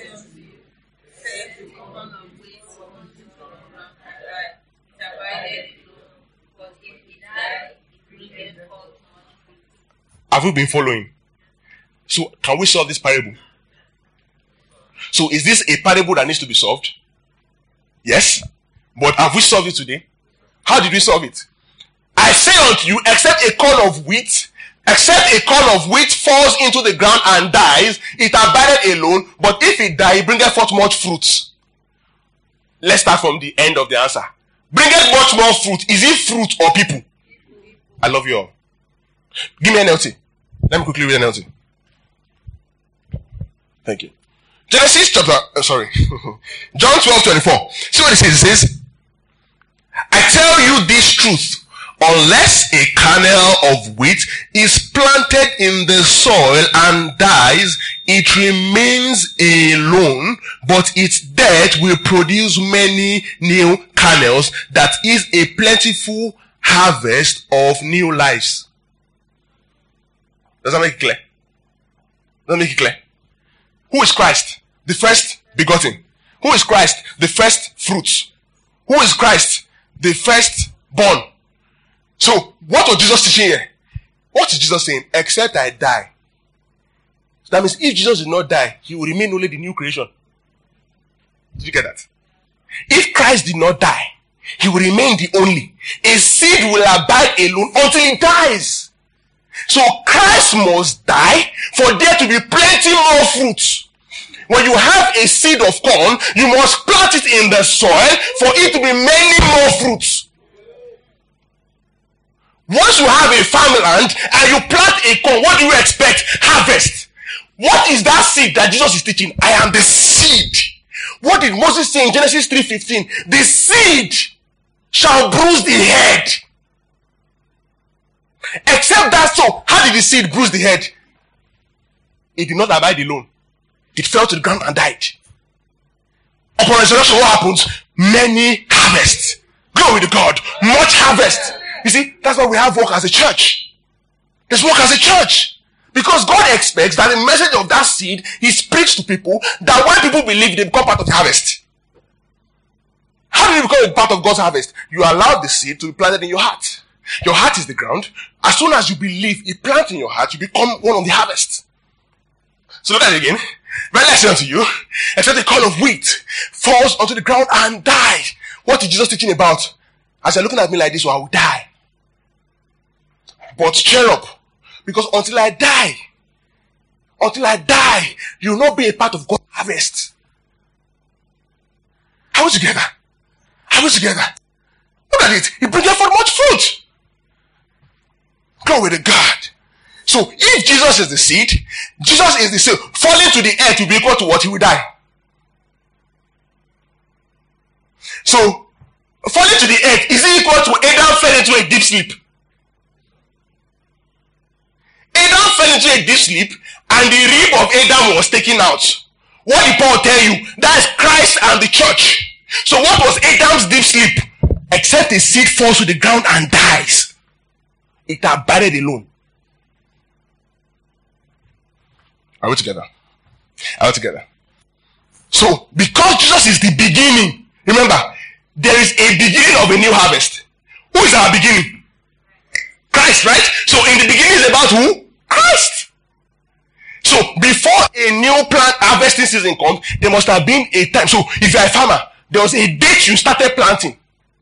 have we been following? So, can we solve this parable? So, is this a parable that needs to be solved? Yes. But have we solved it today? How did we solve it? I say unto you, except a corn of wheat, except a corn of wheat falls into the ground and dies, it abideth alone, but if it die, it bringeth forth much fruit. Let's start from the end of the answer. Bringeth much more fruit. Is it fruit or people? I love you all. Give me N L T. Let me quickly read N L T. Thank you. Genesis chapter, uh, sorry. John twelve twenty-four. See what it says? It says, I tell you this truth. Unless a kernel of wheat is planted in the soil and dies, it remains alone, but its death will produce many new kernels. That is a plentiful harvest of new lives. Does that make it clear? Does that make it clear? Who is Christ? The first begotten. Who is Christ? The first fruits. Who is Christ? The first born. So, what was Jesus teaching here? What is Jesus saying? Except I die. So that means if Jesus did not die, he will remain only the new creation. Did you get that? If Christ did not die, he will remain the only. A seed will abide alone until it dies. So Christ must die for there to be plenty more fruits. When you have a seed of corn, you must plant it in the soil for it to be many more fruits. Once you have a farmland and you plant a corn, what do you expect? Harvest. What is that seed that Jesus is teaching? I am the seed. What did Moses say in Genesis three fifteen? The seed shall bruise the head. Except that so, how did the seed bruise the head? It did not abide alone. It fell to the ground and died. Upon resurrection, what happens? Many harvest. Glory to God. Much harvest. You see, that's why we have work as a church. There's work as a church. Because God expects that the message of that seed is preached to people, that when people believe, they become part of the harvest. How do you become a part of God's harvest? You allow the seed to be planted in your heart. Your heart is the ground. As soon as you believe, it plants in your heart, you become one of the harvest. So look at it again. Very lesson to you. Except a corn of wheat falls onto the ground and dies. What is Jesus teaching about? As you're looking at me like this, well, I will die. But cheer up. Because until I die, until I die, you will not be a part of God's harvest. Are we together? Are we together? Look at it. He brings forth much fruit. Glory to God. So if Jesus is the seed, Jesus is the seed. Falling to the earth will be equal to what? He will die. So falling to the earth is equal to Adam fell into a deep sleep. Adam fell into a deep sleep and the rib of Adam was taken out. What did Paul tell you? That is Christ and the church. So what was Adam's deep sleep? Except a seed falls to the ground and dies. It abided alone. Are we together? Are we together? So because Jesus is the beginning, remember, there is a beginning of a new harvest. Who is our beginning? Christ, right? So in the beginning is about who? Christ. So before a new plant harvesting season comes, there must have been a time. So if you are a farmer, there was a date you started planting.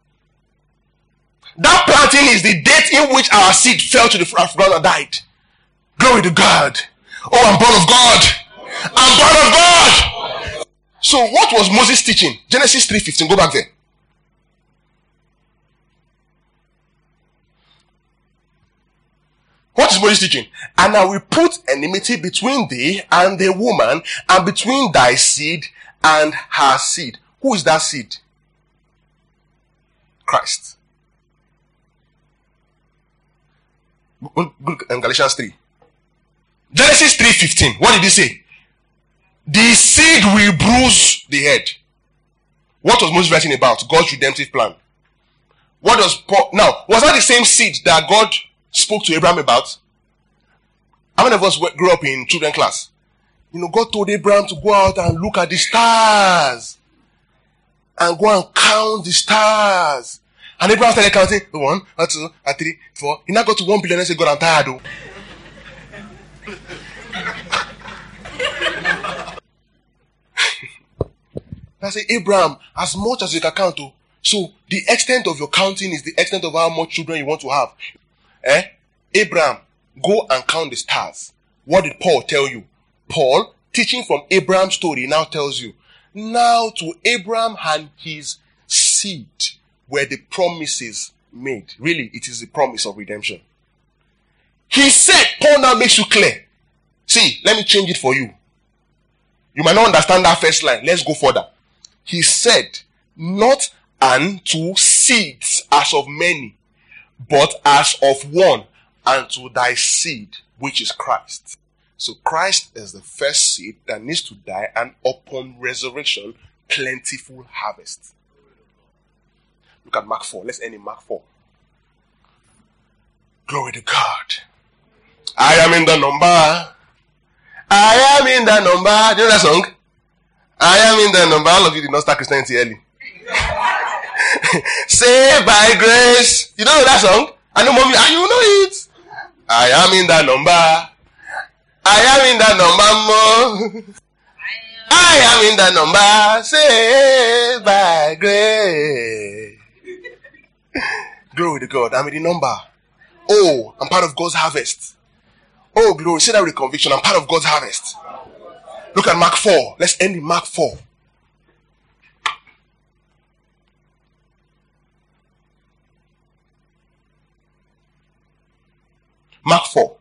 That planting is the date in which our seed fell to the ground and died. Glory to God. Oh, I'm born of God. I'm born of God. So what was Moses teaching? Genesis three fifteen. Go back there. What is Moses teaching? And I will put enmity between thee and the woman, and between thy seed and her seed. Who is that seed? Christ. Look in Galatians three. Genesis three fifteen. What did he say? The seed will bruise the head. What was Moses writing about? God's redemptive plan. What does Paul... Now, was that the same seed that God spoke to Abraham about? How many of us grew up in children class? You know, God told Abraham to go out and look at the stars. And go and count the stars. And Abraham started counting. One, a two, a three, four. He now got to one billion and said, God, I'm tired though. I say, Abraham, as much as you can count to. So the extent of your counting is the extent of how much children you want to have. Eh? Abraham, go and count the stars. What did Paul tell you? Paul, teaching from Abraham's story, now tells you, now to Abraham and his seed were the promises made. Really, it is the promise of redemption. He said, Paul now makes you clear. See, let me change it for you. You might not understand that first line. Let's go further. He said, not unto seeds as of many, but as of one, and to thy seed, which is Christ. So Christ is the first seed that needs to die, and upon resurrection, plentiful harvest. Look at Mark four. Let's end in Mark four. Glory to God. I am in the number. I am in the number. Do you know that song? I am in the number. All of you did not start Christianity early. Saved by grace. You don't know that song? I know mommy. Ah, you know it. I am in the number. I am in the number more. I am in the number. Saved by grace. Glory to God. I'm in the number. Oh, I'm part of God's harvest. Oh, glory. Say that with conviction. I'm part of God's harvest. Look at Mark four. Let's end in Mark four. Mark four.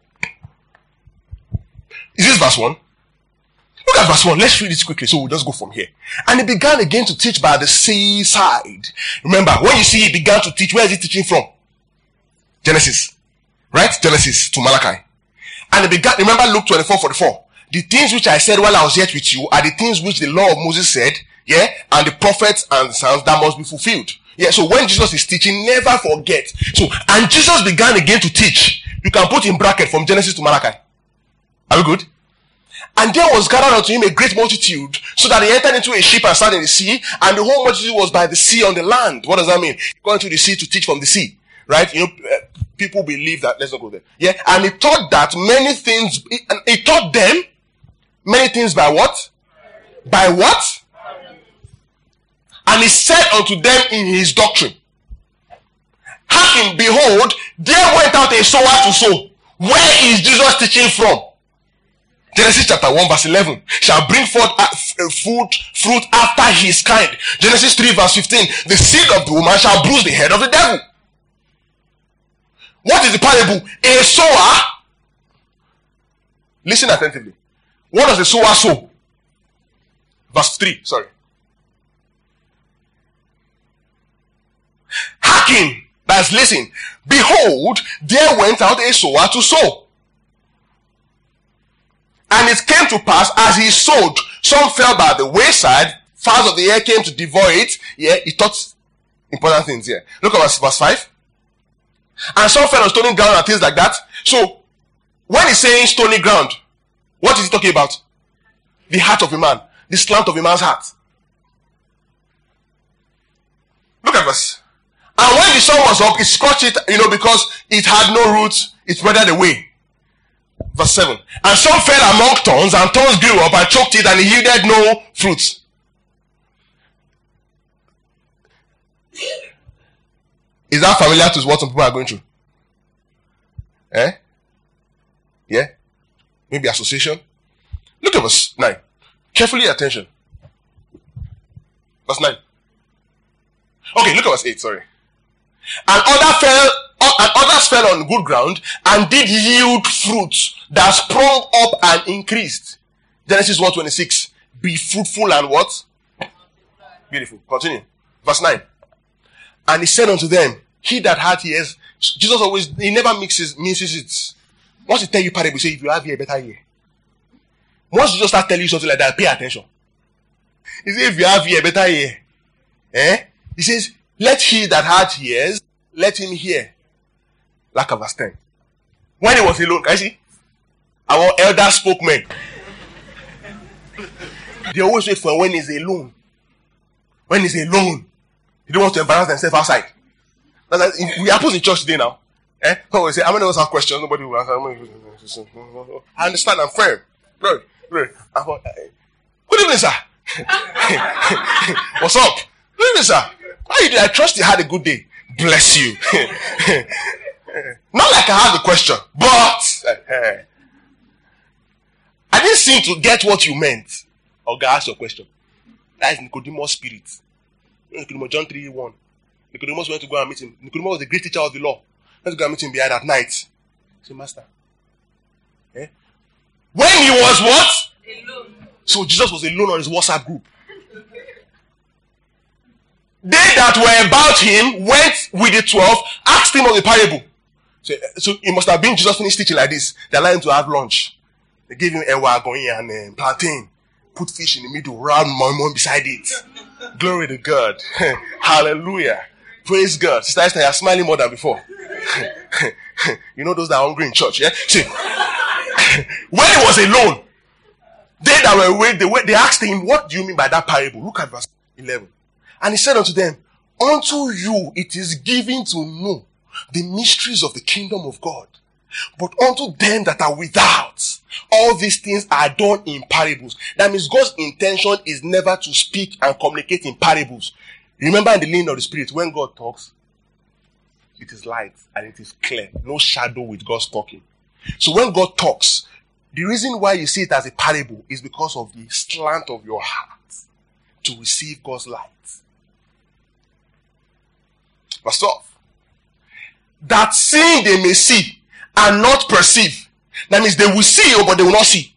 Is this verse one? Look at verse one. Let's read it quickly so we'll just go from here. And he began again to teach by the seaside. Remember, when you see he began to teach, where is he teaching from? Genesis. Right? Genesis to Malachi. And he began, remember Luke twenty-four forty-four. The things which I said while I was yet with you are the things which the law of Moses said, yeah, and the prophets and the Psalms that must be fulfilled. Yeah, so when Jesus is teaching, never forget. So, and Jesus began again to teach. You can put in bracket from Genesis to Malachi. Are we good? And there was gathered unto him a great multitude, so that he entered into a ship and sat in the sea, and the whole multitude was by the sea on the land. What does that mean? Going to the sea to teach from the sea. Right? You know, uh, people believe that. Let's not go there. Yeah, and he taught that many things, he, and he taught them many things by what? By what? And he said unto them in his doctrine, hearken, behold, there went out a sower to sow. Where is Jesus teaching from? Genesis chapter one verse eleven. Shall bring forth food, fruit after his kind. Genesis three verse fifteen. The seed of the woman shall bruise the head of the devil. What is the parable? A sower. Listen attentively. What does the sower sow? Verse three, sorry. Hearken, that's listen. Behold, there went out a sower to sow. And it came to pass as he sowed, some fell by the wayside, fowls of the air came to devour it. Yeah, he taught important things here. Look at verse, verse five. And some fell on stony ground and things like that. So, when he's saying stony ground, what is he talking about? The heart of a man. The slant of a man's heart. Look at verse. And when the sun was up, it scorched it, you know, because it had no roots, it withered away. Verse seven. And some fell among thorns, and thorns grew up and choked it, and it yielded no fruits. Is that familiar to what some people are going through? Eh? Yeah? Maybe association? Look at verse nine. Carefully attention. Verse nine. Okay, look at verse eight, sorry. And other fell and others fell on good ground and did yield fruits that sprung up and increased. Genesis one twenty-six. Be fruitful and what? Beautiful. Continue. Verse nine. And he said unto them, he that hath ears, Jesus always, he never mixes, minces it. Once he tell you parable, say, if you have ear, better hear. Once Jesus start telling you something like that, pay attention. He says, if you have ear, better hear. Eh? He says, let he that hath ears, let him hear. Like a verse ten. When he was alone, can you see? Our elder spokesman. They always wait for when he's alone. When he's alone. He don't want to embarrass himself outside. That's like, we happen in church today now. Eh? So we say, how many of us have questions? Nobody will answer. I understand, I'm firm. Good, good. Good evening, sir. What's up? Good evening, sir. How you doing? I trust you had a good day. Bless you. Not like I have a question, but uh, I didn't seem to get what you meant. Okay, ask your question. That is Nicodemus' spirit. Nicodemus, John three one. Nicodemus went to go and meet him. Nicodemus was the great teacher of the law. Went to go and meet him behind at night. Say, Master. Eh? When he was what? Alone. So Jesus was alone on his WhatsApp group. They that were about him went with the twelve, asked him of the parable. So, so it must have been Jesus finished teaching like this. They allowed him to have lunch. They gave him ewa going and uh, plantain. Put fish in the middle, round one beside it. Glory to God. Hallelujah. Praise God. Sister Esther, you're smiling more than before. You know those that are hungry in church, yeah? See, when he was alone, they that were away, they, were, they asked him, what do you mean by that parable? Look at verse eleven. And he said unto them, unto you it is given to know the mysteries of the kingdom of God. But unto them that are without, all these things are done in parables. That means God's intention is never to speak and communicate in parables. Remember in the leading of the Spirit, when God talks, it is light and it is clear. No shadow with God's talking. So when God talks, the reason why you see it as a parable is because of the slant of your heart to receive God's light. Verse twelve. That seeing they may see and not perceive. That means they will see, but they will not see.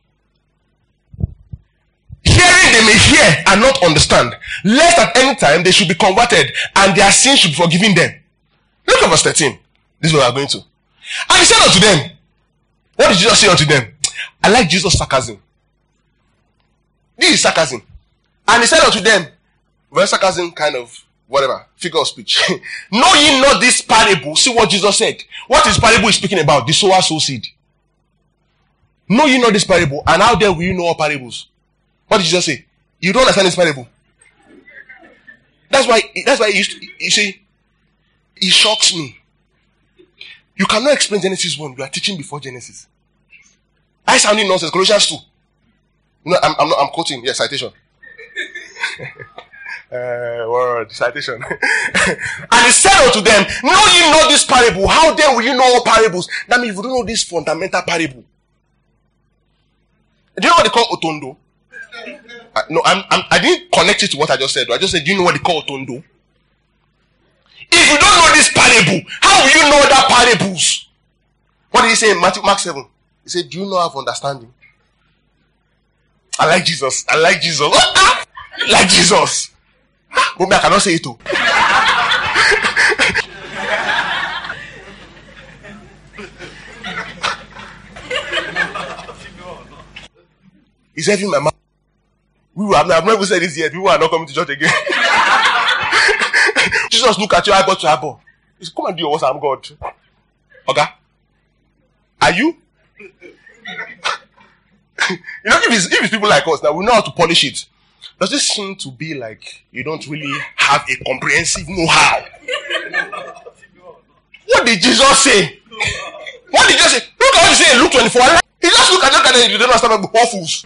Hearing they may hear and not understand. Lest at any time they should be converted and their sins should be forgiven them. Look at verse thirteen. This is what we are going to. And he said unto them, what did Jesus say unto them? I like Jesus' sarcasm. This is sarcasm. And he said unto them, well, sarcasm kind of whatever, figure of speech. Know ye not this parable? See what Jesus said. What is parable is speaking about? The sower sow seed. Know ye not this parable? And how dare will you know all parables? What did Jesus say? You don't understand this parable. That's why, that's why you, you see, it shocks me. You cannot explain Genesis one. You are teaching before Genesis. I sounding nonsense. Colossians two. You know, I'm, I'm, not, I'm quoting. Yes, citation. Uh, word, citation. And he said unto them, know ye not this parable? How then will you know all parables? That means if you don't know this fundamental parable, Do you know what they call otondo? Uh, no, I'm, I'm, I didn't connect it to what I just said. I just said, do you know what they call otondo? If you don't know this parable, how will you know other parables? What did he say in Matthew, Mark seven? He said, do you not have understanding? I like Jesus. I like Jesus. I like Jesus. But I cannot say it too. He's having my mouth. We were, I've never said this yet. People are not coming to church again. Jesus look at you, eyeball to eyeball. He said, come and do your work, I'm God. Okay? Are you? You know, if it's, if it's people like us, now we know how to polish it. Does this seem to be like you don't really have a comprehensive know-how? What did Jesus say? What did Jesus say? Look at what he said in Luke twenty-four. He just look at look at it, you don't understand about poor fools.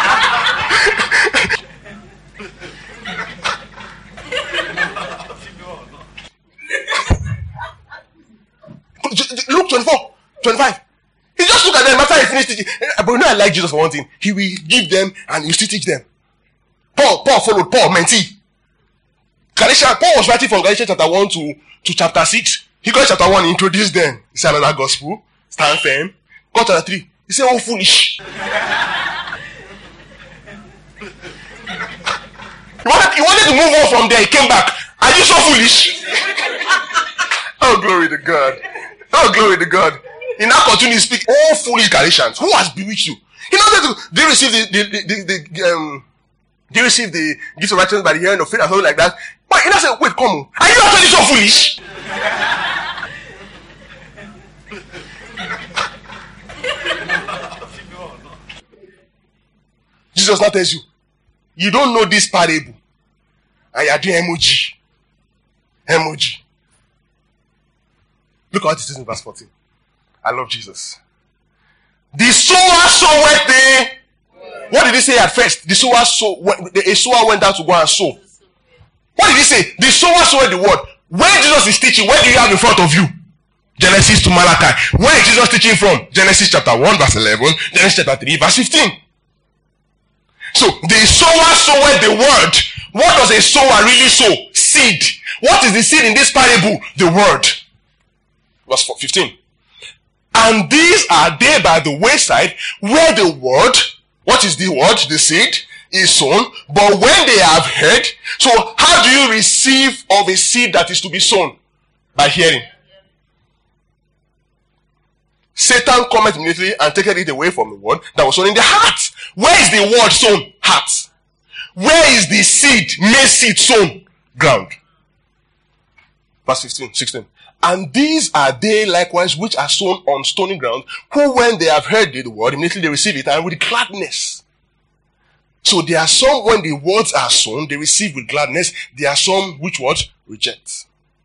Luke twenty-four, twenty-five. He just look at them after he finished teaching. But you know I like Jesus for one thing. He will give them and he will still teach them. Paul, Paul followed Paul, mentee. Galatians, Paul was writing from Galatians chapter one to, to chapter six. He got chapter one, he introduced them. He said another gospel, stand firm. Got chapter three. He said, oh, foolish. He wanted, he wanted to move on from there. He came back. Are you so foolish? Oh, glory to God. Oh, glory to God. He now continues to speak. Oh, foolish Galatians. Who has bewitched you? He now said, do you receive the, the, the, the, the um, do you receive the gift of righteousness by the hearing of faith and something like that? But he now said, wait, come on. Are you actually so foolish? Jesus now tells you, you don't know this parable. And you are doing emoji. Emoji. Look at what it says in verse fourteen. I love Jesus. The sower soweth the... What did he say at first? The sower sow, a sower went down to go and sow. What did he say? The sower soweth the word. When Jesus is teaching, where do you have in front of you? Genesis to Malachi. Where is Jesus teaching from? Genesis chapter one, verse eleven. Genesis chapter three, verse fifteen. So, the sower soweth the word. What does a sower really sow? Seed. What is the seed in this parable? The word. Verse fifteen. And these are they by the wayside, where the word, what is the word? The seed is sown. But when they have heard, so how do you receive of a seed that is to be sown? By hearing. Satan cometh immediately and taketh it away from the word that was sown in the heart. Where is the word sown? Heart. Where is the seed, maize seed sown? Ground. Verse fifteen, sixteen. And these are they likewise which are sown on stony ground, who when they have heard the word, immediately they receive it and with gladness. So there are some when the words are sown, they receive with gladness. There are some which what? Reject.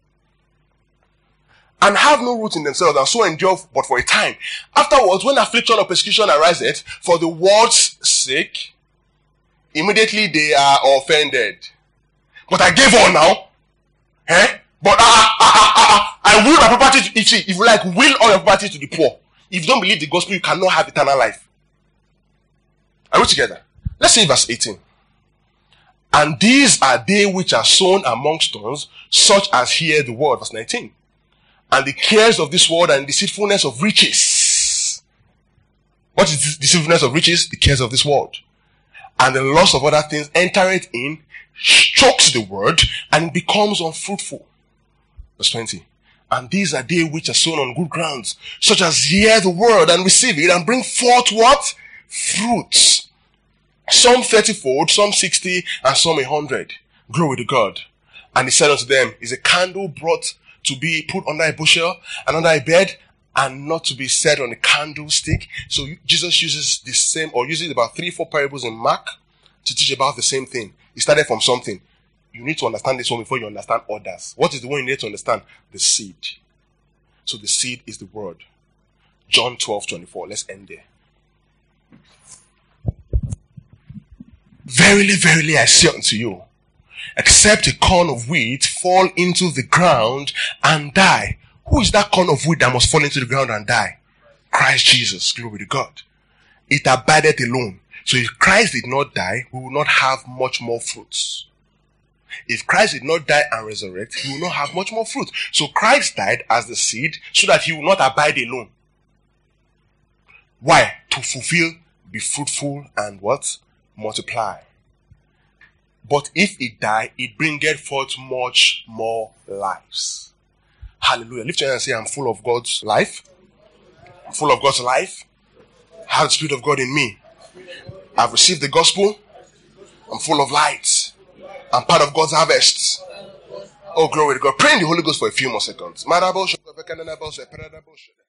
And have no root in themselves, and so endure but for a time. Afterwards, when affliction or persecution arises, for the word's sake, immediately they are offended. But I gave all now. Eh? But uh, uh, uh, uh, uh, I will my property to, if, if you like, will all your property to the poor. If you don't believe the gospel, you cannot have eternal life. Are we together? Let's see verse eighteen. And these are they which are sown among stones, such as hear the word. Verse nineteen. And the cares of this world and deceitfulness of riches. What is this deceitfulness of riches? The cares of this world. And the loss of other things entereth in, chokes the word, and becomes unfruitful. Verse twenty. And these are they which are sown on good grounds, such as hear the word and receive it, and bring forth what? Fruits. Some thirty-fold, some sixty, and some a hundred. Glory to God. And he said unto them, is a candle brought to be put under a bushel and under a bed, and not to be set on a candlestick? So Jesus uses the same, or uses about three, four parables in Mark to teach about the same thing. He started from something. You need to understand this one before you understand others. What is the one you need to understand? The seed. So the seed is the word. John twelve, twenty-four. Let's end there. Verily, verily, I say unto you, except a corn of wheat fall into the ground and die. Who is that corn of wheat that must fall into the ground and die? Christ Jesus. Glory to God. It abideth alone. So if Christ did not die, we will not have much more fruits. If Christ did not die and resurrect, he will not have much more fruit. So Christ died as the seed so that he will not abide alone. Why? To fulfill, be fruitful, and what? Multiply. But if it die, it bringeth forth much more lives. Hallelujah. Lift your hand and say, I'm full of God's life. I'm full of God's life. I have the Spirit of God in me. I've received the gospel. I'm full of light. I'm part of God's harvest. Oh, glory to God. Pray in the Holy Ghost for a few more seconds.